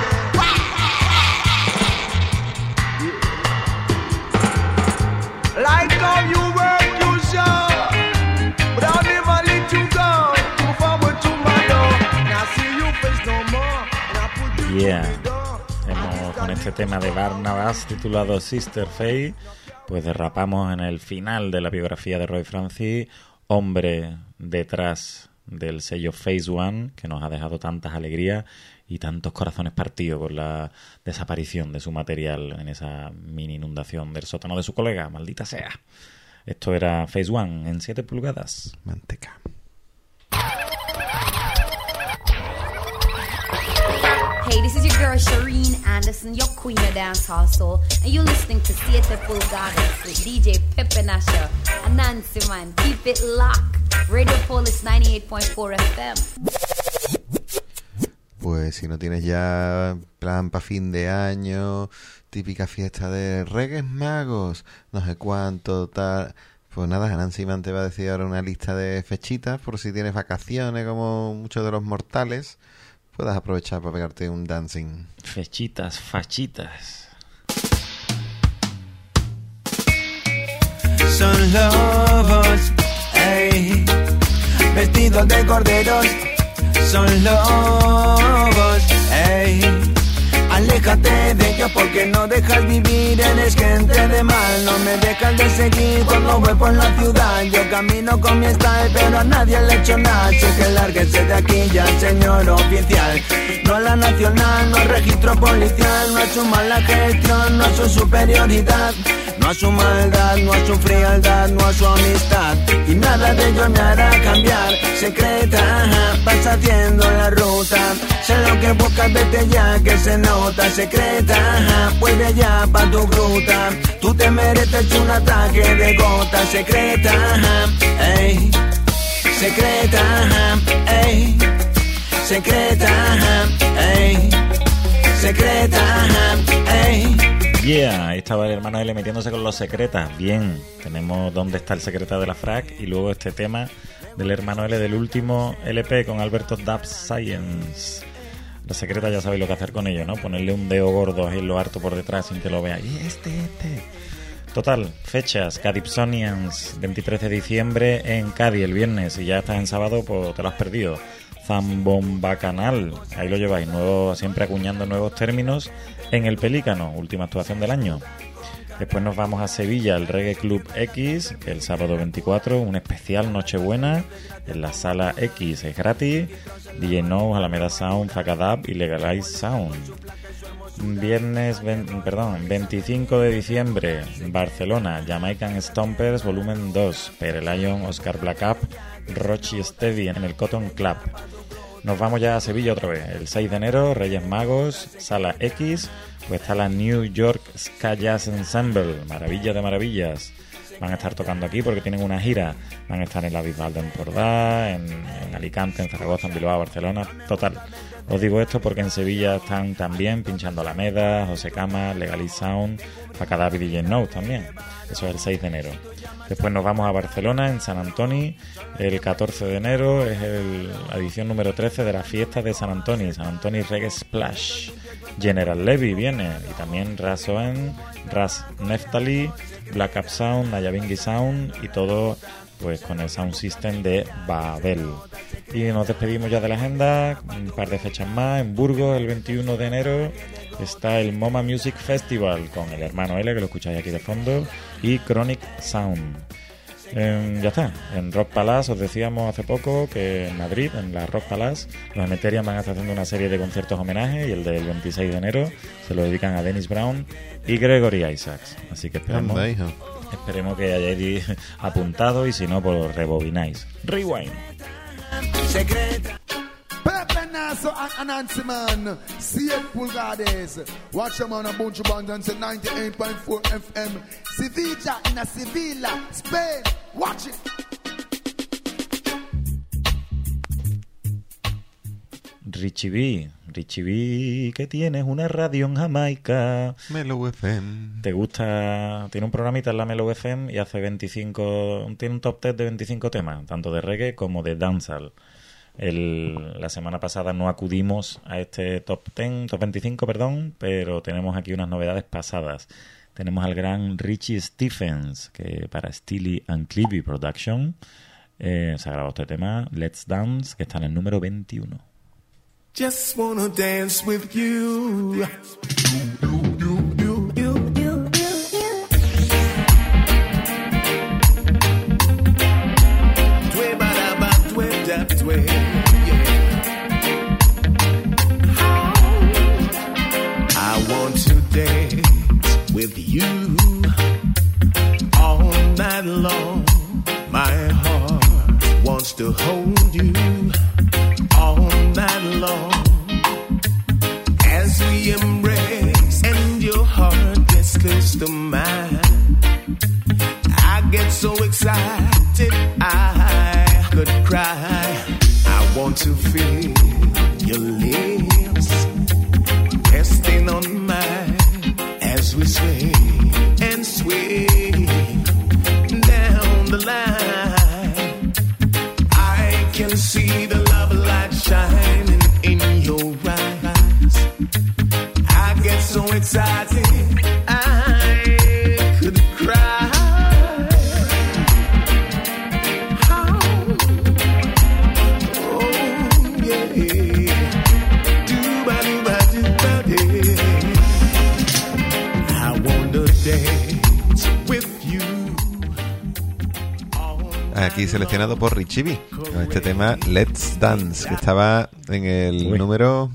Like how you work, you show. But I'll never let you go. Too forward to my door. Now see you face no more. And I put you Yeah. to the door. Con este tema de Barnabas titulado Sister Faye, pues derrapamos en el final de la biografía de Roy Francis, hombre detrás del sello Phase One, que nos ha dejado tantas alegrías y tantos corazones partidos por la desaparición de su material en esa mini inundación del sótano de su colega, maldita sea. Esto era Phase One en 7 pulgadas. Manteca. Hey, this is your girl Shireen Anderson, your queen of dancehall soul, and you're listening to 7 Pulgadas with DJ Pepe Nasha and Nancy Man. Keep it locked. Radio Polis 98.4 FM. Pues si no tienes ya plan para fin de año, típica fiesta de Reyes Magos, no sé cuánto, tal... Pues nada, Nancy Man te va a decir ahora una lista de fechitas por si tienes vacaciones como muchos de los mortales, puedas aprovechar para pegarte un dancing. Fechitas, fachitas. Son lobos, ey, vestidos de corderos. Son lobos, ey, aléjate de ellos porque no dejas vivir. Eres gente de mal, no me dejas de seguir cuando voy por la ciudad. Yo camino con mi style, pero a nadie le he hecho nada. Así que lárguese de aquí ya, señor oficial. No a la nacional, no al registro policial. No a su mala gestión, no a su superioridad. No a su maldad, no a su frialdad, no a su amistad. Y nada de ello me hará cambiar. Secreta, vas haciendo la ruta. Sé lo que buscas, vete ya que se nota. Secreta, vuelve allá pa' tu gruta. Tú te mereces un ataque de gota. Secreta, ey. Secreta, ey. Secreta, ey. Secreta, ey. Yeah, ahí estaba el hermano L metiéndose con los secretas. Bien, tenemos dónde está el secreta de la frac y luego este tema del hermano L del último LP con Alberto Dub Science. Los secretas ya sabéis lo que hacer con ellos, ¿no? Ponerle un dedo gordo ahí en lo harto por detrás sin que lo vea. Y este. Total, fechas, Cadipsonians, 23 de diciembre en Cádiz el viernes. Y ya estás en sábado, pues te lo has perdido. Zambombacanal, ahí lo lleváis, nuevo, siempre acuñando nuevos términos en el Pelícano, última actuación del año. Después nos vamos a Sevilla, el Reggae Club X, que el sábado 24, un especial Nochebuena en la Sala X, es gratis. DJ No, Alameda Sound, Facadab y Legalize Sound. Viernes, 25 de diciembre, Barcelona, Jamaican Stompers, volumen 2, Pere Lion, Oscar Black Up, Rochi Steady en el Cotton Club. Nos vamos ya a Sevilla otra vez, el 6 de enero, Reyes Magos, Sala X, pues está la New York Ska Jazz Ensemble, maravilla de maravillas. Van a estar tocando aquí porque tienen una gira. Van a estar en la Bisbal de Empordà, en Alicante, en Zaragoza, en Bilbao, Barcelona. Total, os digo esto porque en Sevilla están también pinchando Alameda, José Cama, Legalize Sound, Facadab y DJ No también. Eso es el 6 de enero. Después nos vamos a Barcelona, en San Antoni. El 14 de enero es la edición número 13 de la fiesta de San Antoni. San Antoni Reggae Splash. General Levy viene. Y también Ras Oen, Ras Neftali, Black Up Sound, Nayabingi Sound. Y todo pues con el sound system de Babel. Y nos despedimos ya de la agenda. Un par de fechas más. En Burgos, el 21 de enero, está el MoMA Music Festival con el hermano L, que lo escucháis aquí de fondo, y Chronic Sound. Ya está. En Rock Palace os decíamos hace poco que en Madrid, en la Rock Palace, los Emeterian van a estar haciendo una serie de conciertos homenaje y el del 26 de enero se lo dedican a Dennis Brown y Gregory Isaacs. Así que esperemos que hayáis apuntado y si no, pues rebobináis. Rewind. Pepe Nasso and Nancy Man, 7 pulgadas. Watch them on a bunch of bands and 98.4 FM. Sevilla in a Sevilla, Spain. Watch it. Richie B, que tienes una radio en Jamaica. Mellow FM. ¿Te gusta? Tiene un programita en la Mellow FM y hace 25... Tiene un top 10 de 25 temas, tanto de reggae como de dancehall. La semana pasada no acudimos a este top 25, pero tenemos aquí unas novedades pasadas. Tenemos al gran Richie Stephens, que para Steely and Clevie Production se ha grabado este tema, Let's Dance, que está en el número 21. Just wanna dance with you. I want to dance with you all night long. My heart wants to hold you all night long as we embrace and your heart gets close to mine. I get so excited I could cry. I want to feel your lips resting on mine as we sway and sway down the line. I can see the love light shining in your eyes. I get so excited I could cry. Aquí seleccionado por Richie B, con este tema Let's Dance, que estaba en el número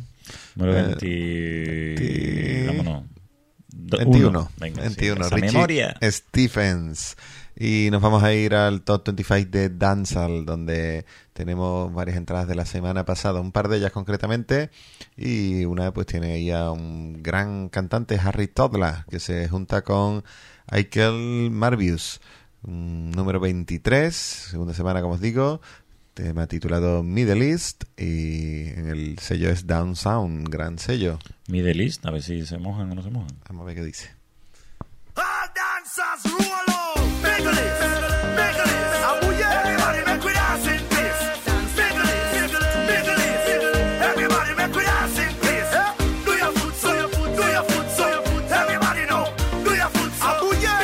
20... vámonos. 21. Venga, 21. Sí, Richie memoria. Stephens. Y nos vamos a ir al Top 25 de Dancehall, donde tenemos varias entradas de la semana pasada, un par de ellas concretamente, y una pues tiene ahí a un gran cantante, Harry Toddler, que se junta con Michael Marvius. Número 23, segunda semana, como os digo, tema titulado Middle East, y en el sello es Down Sound, gran sello. Middle East, a ver si se mojan o no se mojan. Vamos a ver qué dice. All dancers roll on, Middle East, Middle East. Everybody make we dance in peace. Middle East, Middle East. Everybody make we dance in peace. Do your foot, so your foot, do your foot, so your foot. Everybody know, do your foot, so your foot.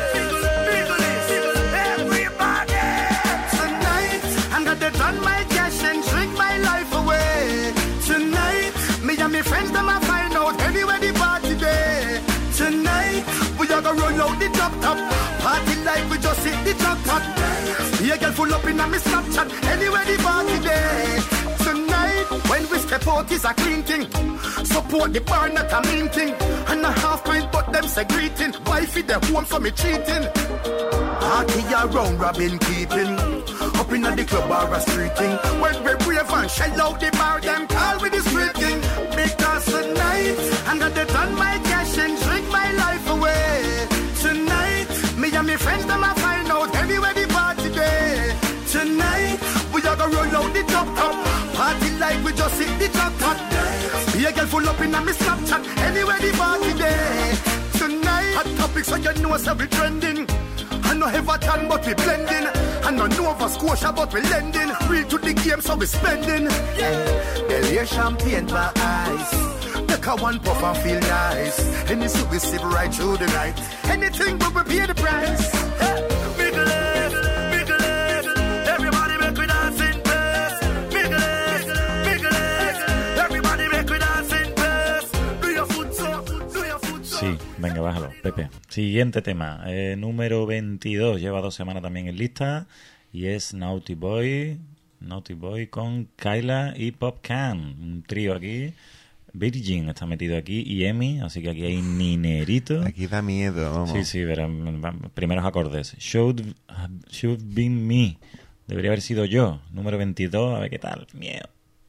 Friends them a find out anywhere the party day. Tonight we are gonna roll out the top. Party like we just hit the jackpot. Yeah, girl full up in a me Snapchat. Anywhere the party day. Tonight when we step out is a clean thing. Support the bar, not a mean thing. And a half pint but them say greeting. Wifey the home for me cheating. Party around Robin keeping. Up in the club or a street thing. When we brave and shell out the bar, them call with the street king. Because tonight I'm gonna turn my cash and drink my life away. Tonight, me and my friends them a find out anywhere the party day. Tonight, we are gonna roll out the top. Party like we just hit the jackpot. Be a girl full up in a me Snapchat anywhere the party day. Tonight, hot topics so you know so we trending. I know Everton but we blending. I know Nova Scotia but we lending. Real to the game so we spending. Belly champagne by ice. Take a one puff and feel nice. Any soup we sip right through the night. Anything but we pay the price. Middle East, Middle East. Everybody make we dance in place. Middle East, Middle East. Everybody make we dance in place. Do your foot so, do your foot so. Sí, venga, bájalo, Pepe. Siguiente tema, número 22, lleva 2 semanas también en lista y es Naughty Boy con Kyla y Popcan, un trío aquí. Virgin está metido aquí y Emi, así que aquí hay ninerito. Aquí da miedo, vamos. Sí, verán, primeros acordes. Should been me. Debería haber sido yo. Número 22, a ver qué tal. Miedo.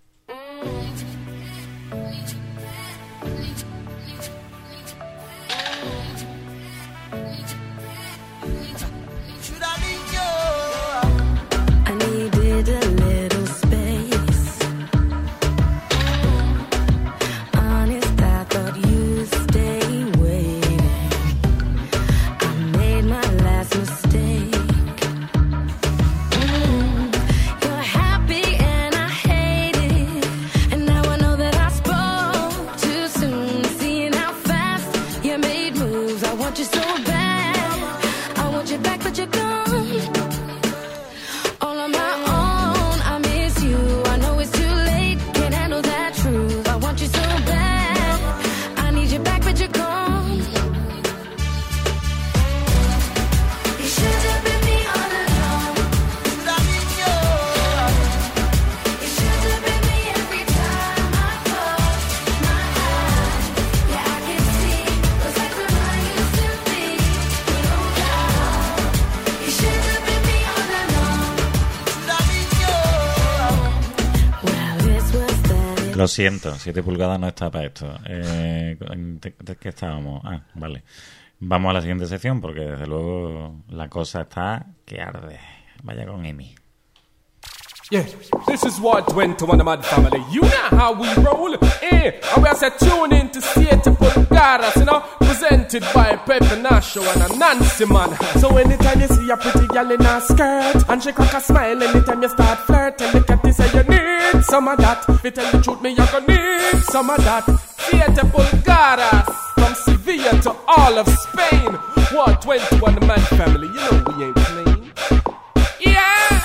Lo siento, 7 pulgadas no está para esto. ¿De qué estábamos? Vale. Vamos a la siguiente sección porque desde luego la cosa está que arde. Vaya con Emi. Yeah, this is 121 the Mad Family. You know how we roll. And we are set tune in to see it to put Garas, you know, presented by Pepe Nacho and a Nancy man. So anytime you see a pretty girl in a skirt and she crack a smile, anytime you start flirting, look at this and you need some of that. If you tell the truth, me you gonna need some of that. Theatre Garas from Sevilla to all of Spain. 121 the Mad Family. You know we ain't playing. Yeah.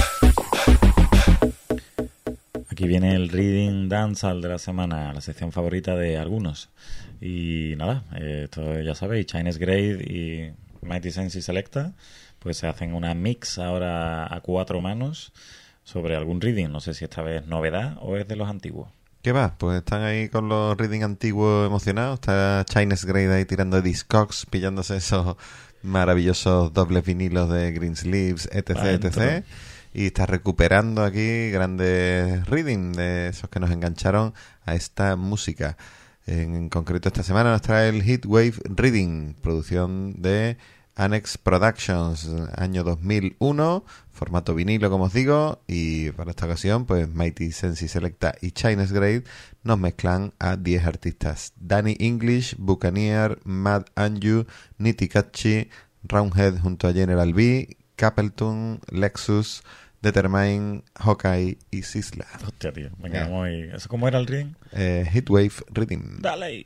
Aquí viene el Reading Dancehall de la semana, la sección favorita de algunos. Y nada, esto ya sabéis, Chinese Grade y Mighty Sensi Selecta, pues se hacen una mix ahora a 4 manos sobre algún reading. No sé si esta vez es novedad o es de los antiguos. ¿Qué va? Pues están ahí con los reading antiguos emocionados. Está Chinese Grade ahí tirando de Discogs, pillándose esos maravillosos dobles vinilos de Greensleeves, etc. Y está recuperando aquí grandes reading de esos que nos engancharon a esta música. En concreto esta semana nos trae el Heatwave Reading, producción de Annex Productions, año 2001, formato vinilo como os digo, y para esta ocasión pues Mighty Sensi Selecta y Chinese Grade nos mezclan a 10 artistas: Danny English, Buccaneer, Mad Anju, Nitty Catchy, Roundhead junto a General B, Capleton, Lexus, Determine, Hawkeye y Sisla. Hostia, tío. Venga, vamos ahí. ¿Eso cómo era el reading? Heatwave Reading. Dale ahí.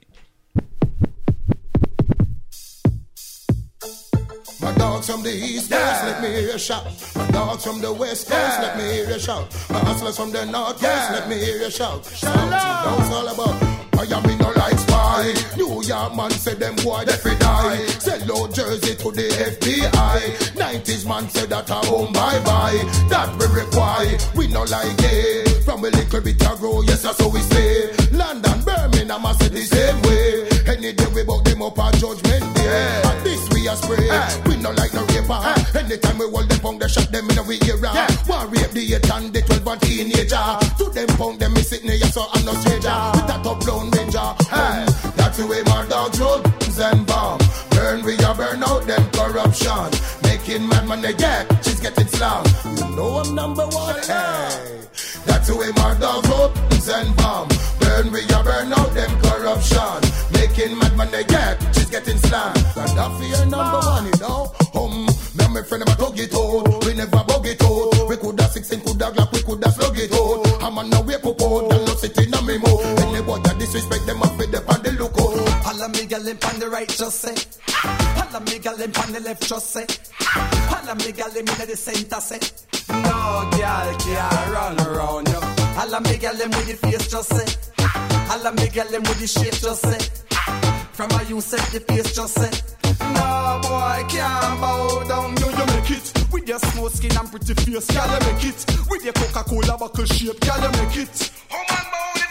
My dogs from the East Coast, let me hear a shout. My dogs from the West Coast, let me hear a shout. My hustlers from the North Coast, let me hear a shout. Shout, that's all about. Miami no like spy. New York man say them boy they fi die. Sell out Jersey to the FBI. 90s man say that a home bye-bye. That we require, we no like it. From a little bit of grow, yes that's how we say. London, Birmingham, I say the same way. Any day we buck them up at Judgment Day. And this we a spray, we no like no raper. Anytime we hold them pound, they shot them in our era. One rape the 8 and the 12 and teenager. To them pound them, me sitting here so I'm no stranger. With that up blown ninja. That's the way my dogs roll and bomb. Burn we a burn out them corruption. Making mad money get, she's getting slammed. You know I'm number one. Hey. That's the way my dogs roll and bomb. Burn we a burn out them corruption. Making mad money get, she's getting slammed. Gaddafi are number one, you know. Me friend never tug it out. We never bug it out. We coulda 16, coulda Glock, we coulda slug it out. I'm on the way up out, and no sitting on me mouth. Anybody that disrespect them, I fit them on the lookout. All of me gal in on the right, just say. All of me gal in on the left, just say. All of me gal in the center, say. No gal can run around you. All of me gal in with the face, just say. All of me gal in with the shape, just say. From how you set the face, just say. No boy can't bow down. You make it with your small skin and pretty face. Girl, you make it with your Coca-Cola buckle shape. Girl, you make it. Woman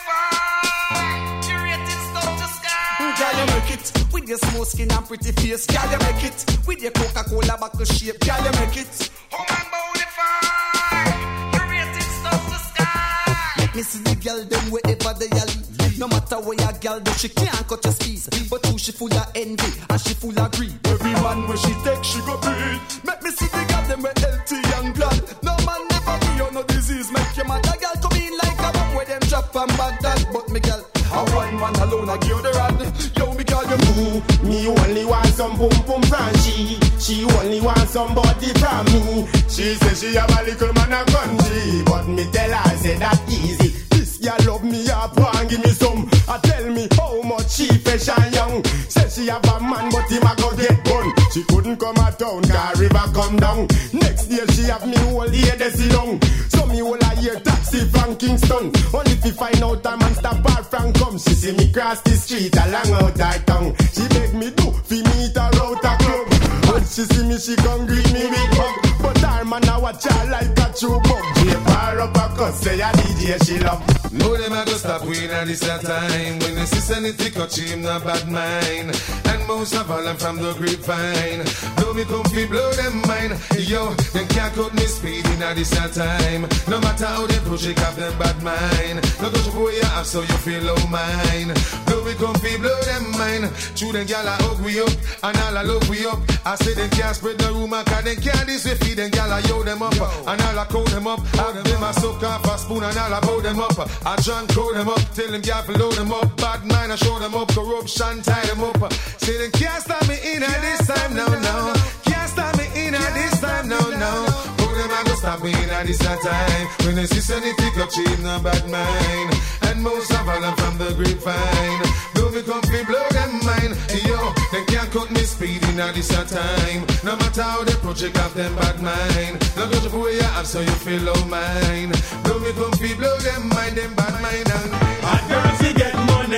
bonafide, you rated stop to sky. Girl, you make it with your small skin and pretty face. Girl, you make it with your Coca-Cola buckle shape. Girl, you make it. Woman bonafide, you rated stop to sky. Let me see the girl them wherever they are. No matter where your girl does, she can't cut your skis. But who she full of envy and she full of greed. Every man where she take, she go breed. Make me see the girl them with healthy and glad. No man never give you no disease. Make your mother girl come in like a bomb where them drop and bag that. But me girl, I one man alone, I give you the rod. Yo, me girl, you Me only want some boom boom from she. She only want somebody from me. She say she have a little man a country, but me tell her say that easy. This girl love me up and give me some. I tell me how much she fresh and young. Say she have a man but him a go get gun. She couldn't come a town cause river come down. Next day she have me whole year they see long. So me whole a year taxi from Kingston. Only if you find out a man stop her from come. She see me cross the street along out her tongue. She beg me do fi meet her out a club. When she see me she come greet me with hug. But her man a watch her like a true bug. Drape her up a cuss say a DJ she love. No, them a go stop win at this time. When the sister need to cut him not bad mind. And most of all I'm from the grapevine. Though me come fi blow them mind. Yo, them can't cut me speed in at this time. No matter how they project have them bad mind. No go to where you have so you feel low mind. Though we come fi blow them mind. True them gyal a hug we up and all a love we up. I say them can't spread the rumor cause them can't this way feed them gyal a yo them up. And all a call them up. All them a suck off a spoon and all a bow them up. I John call them up, tell them y'all to load them up. Bad mind, I show them up, corruption, tie them up. Say them can't stop me in at this time, no, no. Can't stop me in at this time, no, no. Hold them, I go stop me in at this time. When they see Sonny pick up, cheap, no bad mind. And most of all, I'm from the grapevine. Don't be comfy, blow them mind. Yo, they can't cut me speed in at this time. No matter how they project have them bad mind. No go to where you have so you feel low mind. Don't be comfy, blow them mind, them bad mind. Hot girls, we get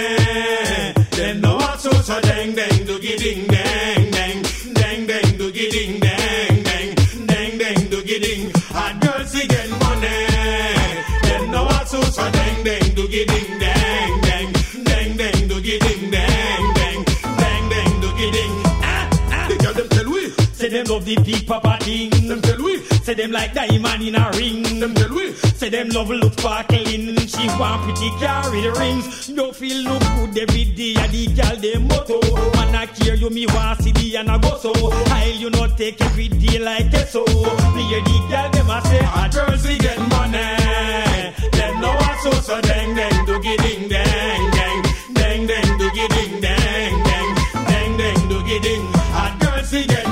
money. Them know what so dang dang doogie ding dang dang dang dang doogie ding dang dang dang dang doogie ding. Hot girls, we get money. Them know what so dang dang doogie ding dang dang dang dang doogie ding dang dang dang dang doogie ding. The girl them tell we. Say them love the big papa thing. Them tell we. Say them like diamond in a ring. Them tell we. Say them love look sparkling. She want pretty carry the rings. Don't feel look good every day. A the girl them motto. Man I care you me want see the and I go so. I'll you not take every day like a so. Me hear the girl them a say hot girls we get money. Them know what so dang dang doogie ding dang dang dang dang doogie ding dang dang dang dang doogie ding. Hot girls we get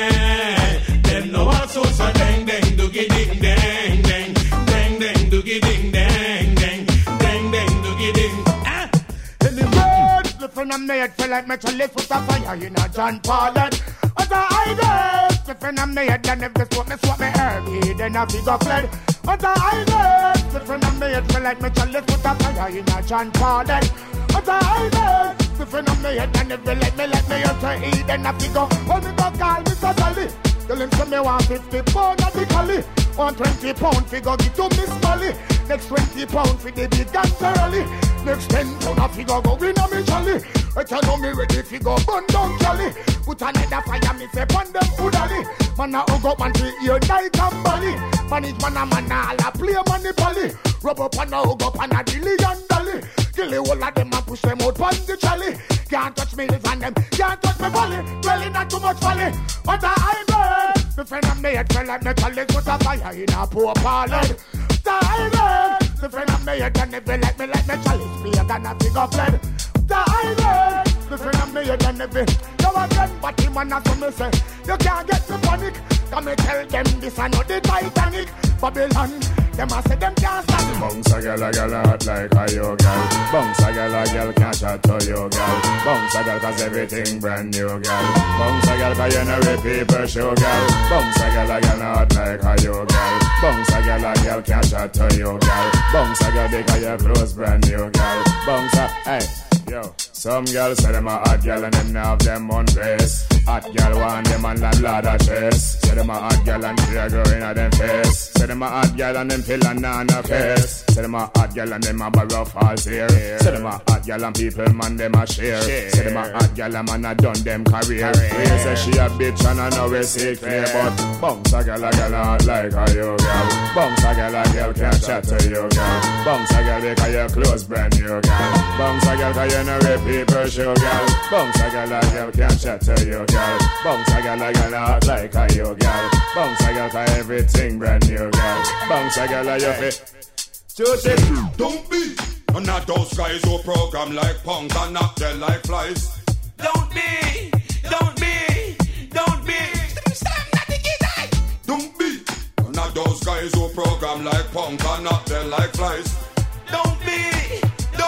money. Them know what so dang dang doogie ding dang dang dang dang doogie ding dang dang dang dang doogie ding. Any bird flipping a made feel like metal lift with a fire in a John Paulin. As a idol flipping a made and if they swap me early then I figure fled. As a idol flipping a made feel like metal lift with a fire in a John Paulin. As a idol flipping a made and if they let me out to eat then I figure hold me go call Mr. Sally. Tell him say me want 50 pound of the collie. 120 pound figure give to Miss Molly. Next 20 pound for the big and thoroughly. Next 10 pound of figure go in a me jolly. But you know me ready figure burn down jolly. Put another fire me say burn them foodally. Man a hug up and see your night and bally. Manage man a all a play monopoly. Rub up and a hug up and a dilly and dolly. Kill the whole of them and push them out on the trolley. Can't touch me and them, can't touch me volley. Really not too much volley. But I bird. The friend of me had fell like me chalice with a fire in a poor parlor. Die bird. The friend of me had and if they like me chalice, me a gonna figure fled. Die bird. The friend of me had and if they go again, but him and that's what me say. You can't get the panic. Come me tell them this and not the Titanic. Babylon. Them a say them can't stand. Bounce a girl hot like a yo girl. Bounce a girl can't chat to yo girl. Bounce a girl cause everything brand new girl. Bounce a girl cause you know where people show girl. Bounce a girl hot like a yo girl. Bounce a girl can't chat to yo girl. Bounce a girl because your clothes brand new girl. Bounce a, hey. Yo, some girls say them a hot girl and them have them undress. Hot girl want them and lot of chest. Say them a hot girl and tear girl in them face. Say them a hot girl and them pill and nana face. Say them a hot girl and them a borrow false here. Say them a hot girl and people man them a share. Say them a hot girl and man a done them career. We say she a bitch and I know we see clear, but bounce a girl hot like a you girl. Bounce a girl can't chat to you girl. Bounce a girl because your clothes brand new girl. Bounce a girl because you know where people show girl. Bounce a girl can't chat to you girl. Bounce a girl hot like a you girl. Bounce a girl cause everything brand new girl. Bounce a girl you fit. Don't be none of those guys who program like punk and knock them like flies. Don't be. Don't be none of those guys who program like punk and knock them like flies. Don't be.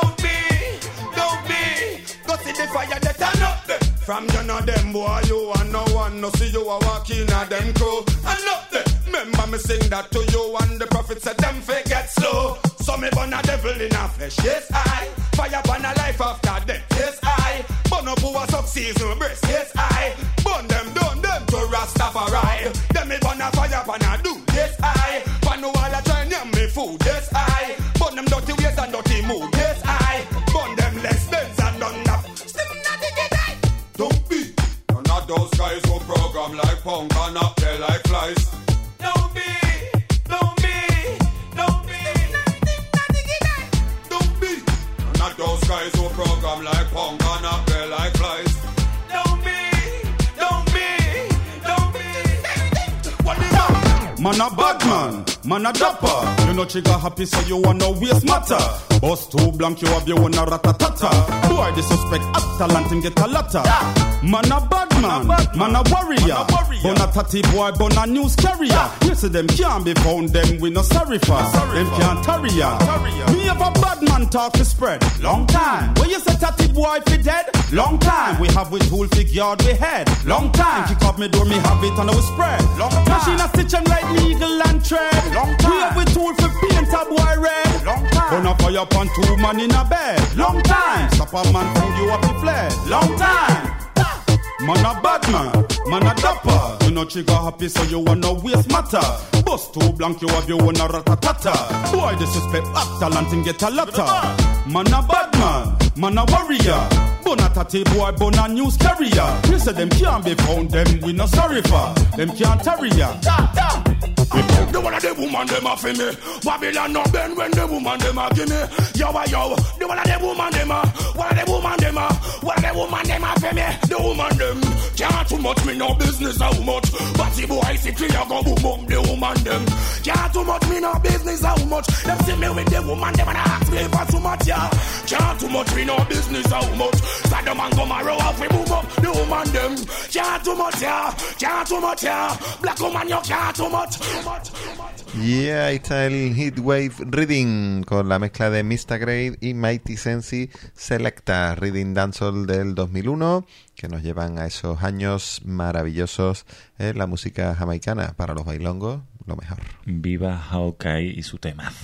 Go see the fire that turn up there. From none of them boy, you and no one no see you a walking at them crew. And up there, remember me sing that to you and the prophet said them fake get slow. So me burn a devil in a flesh, yes I. Fire burn a life after death, yes I. Burn up who a suck season breast, yes I. Burn them to Rastafari. Them me burn a fire burn a do, yes I. Burn who all a try name me food, yes I. Burn them dirty ways and dirty mood, yes I. Burn them less bends and done up. Don't be none of those guys who program like punk and up there like flies. Don't be. None of those guys who program like punk and up there like flies. Don't be. What is that? Man a bad man, man a dapper. You know trigger happy so you want no waste matter. Bust too blank you have you wanna ratatata. Boy the suspect at talent and get a latter. Man a bad man a warrior. Born a tatty boy, born a news carrier. You see them can't be found, them we no sorry for. Them can't tarry ya. Me have a bad man talk to spread. Long time. When you say tatty boy fi dead? Long time. We have with whole fig yard we head. Long time. Kick up me door me have it and I will spread. Long time. Machine a stitch and right needle and tread. Long time. We have with tool for paint a boy red. Long time. Burn a fire upon two man in a bed. Long time. Stop a man found you up the fled. Long time. Man a bad man a dapper. You know trigger happy so you wanna waste matter. Bust too blank you have you wanna ratatata. Boy the suspect act talent and get a latter. Man a bad man a warrior. Born a tatty boy, born a news carrier. You say them can't be found, them we no sorry for. Them can't tarry ya. The one of the woman them a fi me. Babylon no bend when the woman them a give me. Yo. The one of the woman them a. One of the woman them a. One of the woman them a fi me. The woman them can't too much me no business how much. But the boy see clear go boom boom. The woman them can't too much me no business how much. Them see me with the woman them and ask me for too much yeah. Can't too much me no business how much. So the man go marrow off we boom up. The woman them can't too much yeah. Can't too much yeah. Black woman you can't too much. Y ahí está el Heatwave Reading con la mezcla de Mr. Grade y Mighty Sensi Selecta, Reading Dancehall del 2001, que nos llevan a esos años maravillosos en la música jamaicana. Para los bailongos, lo mejor. Viva Hawkeye y su temazo.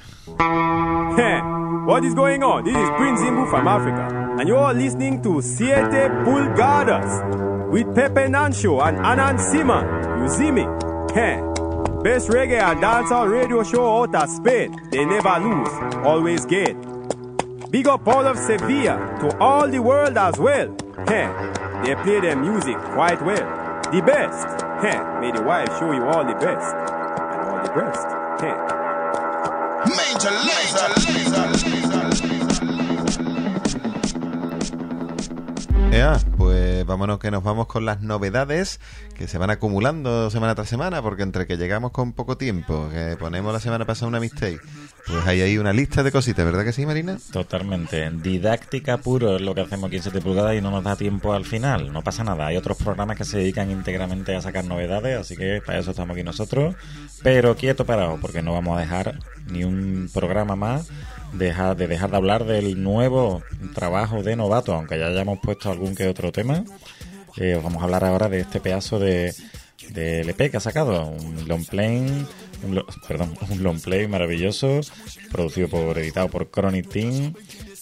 Hey, what is going on? This is Prince Zimbu from Africa, and you are listening to Siete Pulgadas with Pepe Nancho and Anan Siman. You see me? Hey. Best reggae and dancehall radio show out of Spain. They never lose, always get. Big up all of Sevilla to all the world as well. Hey, they play their music quite well. The best. Hey, may the wife show you all the best and all the best. Hey. Major laser. Pues vámonos que nos vamos con las novedades que se van acumulando semana tras semana, porque entre que llegamos con poco tiempo, que ponemos la semana pasada una mixtape, pues hay ahí una lista de cositas, ¿verdad que sí, Marina? Totalmente, didáctica puro es lo que hacemos aquí en 7 pulgadas y no nos da tiempo al final, no pasa nada, hay otros programas que se dedican íntegramente a sacar novedades, así que para eso estamos aquí nosotros, pero quieto parado, porque no vamos a dejar ni un programa más de dejar de hablar del nuevo trabajo de Novato, aunque ya hayamos puesto algún que otro tema. Os vamos a hablar ahora de este pedazo de LP que ha sacado, un long play maravilloso, editado por Chronic Team,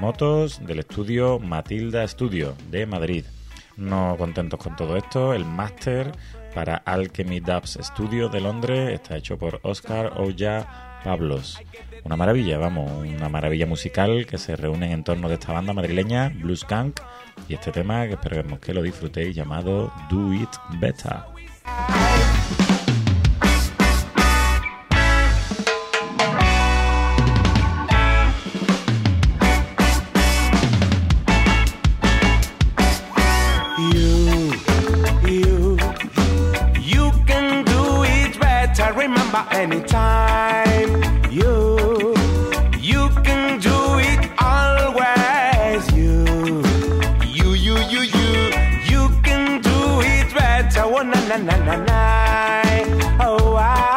motos del estudio Matilda Studio de Madrid. No contentos con todo esto, el máster para Alchemy Dubs Studio de Londres está hecho por Oscar Oya Pablos. Una maravilla, vamos, una maravilla musical que se reúne en torno de esta banda madrileña, Blue Skunk, y este tema que esperemos que lo disfrutéis, llamado Do It Better. You can do it better, remember anytime. You can do it always. You can do it better. Oh, na na na na na. Oh,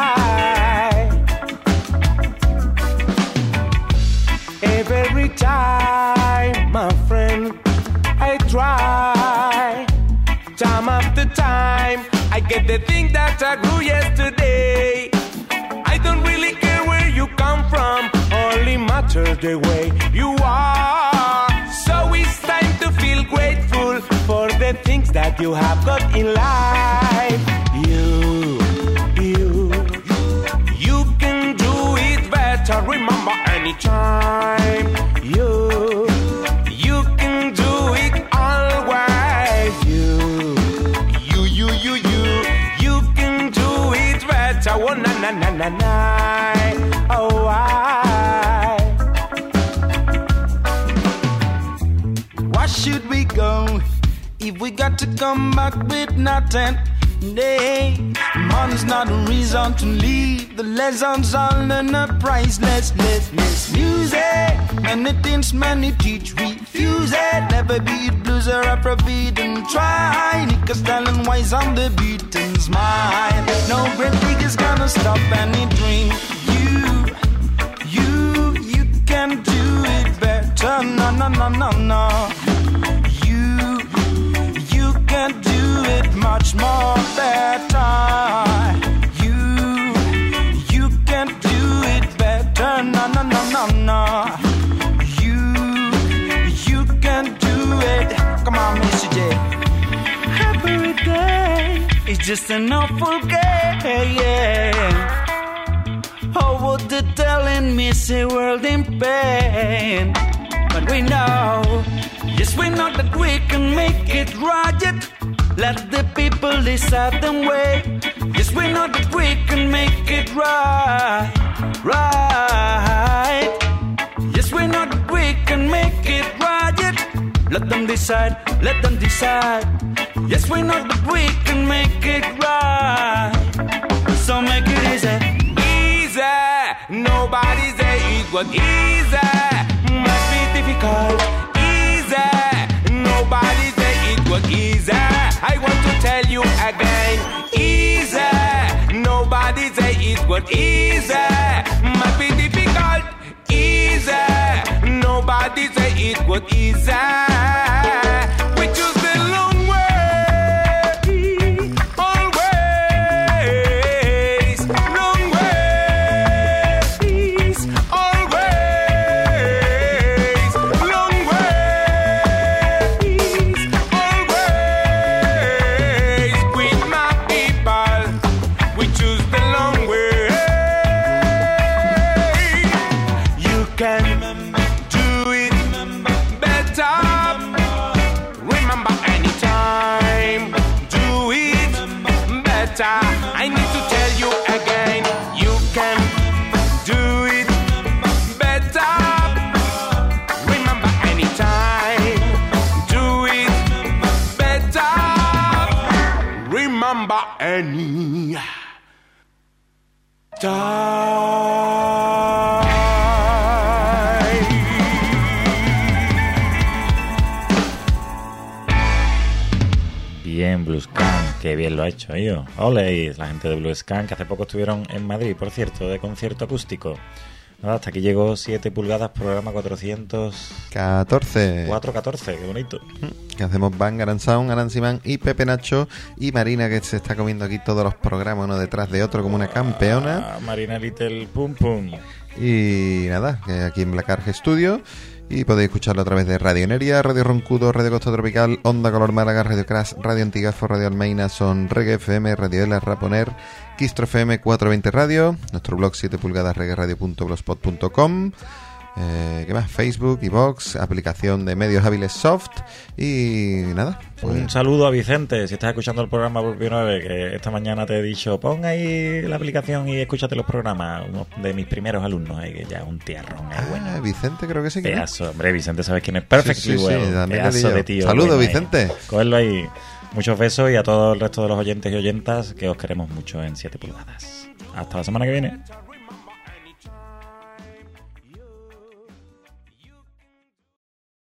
every time, my friend, I try. Time after time, I get the thing that I grew yesterday. I don't really care where you come from, only matters the way you are. So it's time to feel grateful for the things that you have got in life. You can do it better, remember anytime. You can do it always. You can do it better. Oh, na na na na na. Oh, why should we go if we got to come back with nothing? Nay, money's not a reason to leave. The lessons all learned are priceless. Music, many things many teach. Refuse it, never be it blues or Afrobeat and try. Niggas telling wise on the beat and smile. No great thing is gonna stop any dream. You can do it better. No. You can do it much more better. You can do it better. No. You can do it. Come on, Mr. J. Every day is just an awful day. Yeah. Oh, what the telling me, say world in pain. But we know, yes, we know that we can make it right. Let the people decide them way. Yes, we know that we can make it right. Yes, we know that we can make it right. Let them decide. Yes, we know that we can make it right. So make it easy. Nobody say it was easy. Must be difficult. Easy. Nobody say it was easy. I want to tell you again. Easy. Nobody say it was easy. Must be difficult. Easy. Nobody say it was easy. We choose the long way. I need to tell you again, you can do it better. Remember anytime, do it better. Remember any time. Bien, Blue Skunk, qué bien lo ha hecho, tío. Ole, la gente de Blue Skunk, que hace poco estuvieron en Madrid, por cierto, de concierto acústico. Nada, hasta aquí llegó 7 pulgadas, programa 414. 414, qué bonito. Que hacemos Bangarang Sound, Anansi Man y Pepe Nacho. Y Marina, que se está comiendo aquí todos los programas uno detrás de otro como una campeona. Marina Little Pum Pum. Y nada, aquí en Black Arge Studio. Y podéis escucharlo a través de Radio Neria, Radio Roncudo, Radio Costa Tropical, Onda Color Málaga, Radio Crash, Radio Antigafo, Radio Almeina, Son Reggae FM, Radio Ela, Raponer, Quistro FM, 420 Radio, nuestro blog 7 pulgadas reggaeradio.blogspot.com. ¿Qué más? Facebook, iVoox, aplicación de medios hábiles Soft y nada. Pues... Un saludo a Vicente, si estás escuchando el programa por primera vez, que esta mañana te he dicho, pon ahí la aplicación y escúchate los programas, uno de mis primeros alumnos, que ya un tierrón. Bueno. Vicente creo que sí. Pedazo, hombre, Vicente, sabes quién es. Perfectly sí, well. Pedazo de tío. Saludos, Vicente. Cógelo ahí. Muchos besos y a todo el resto de los oyentes y oyentas que os queremos mucho en 7 pulgadas. Hasta la semana que viene.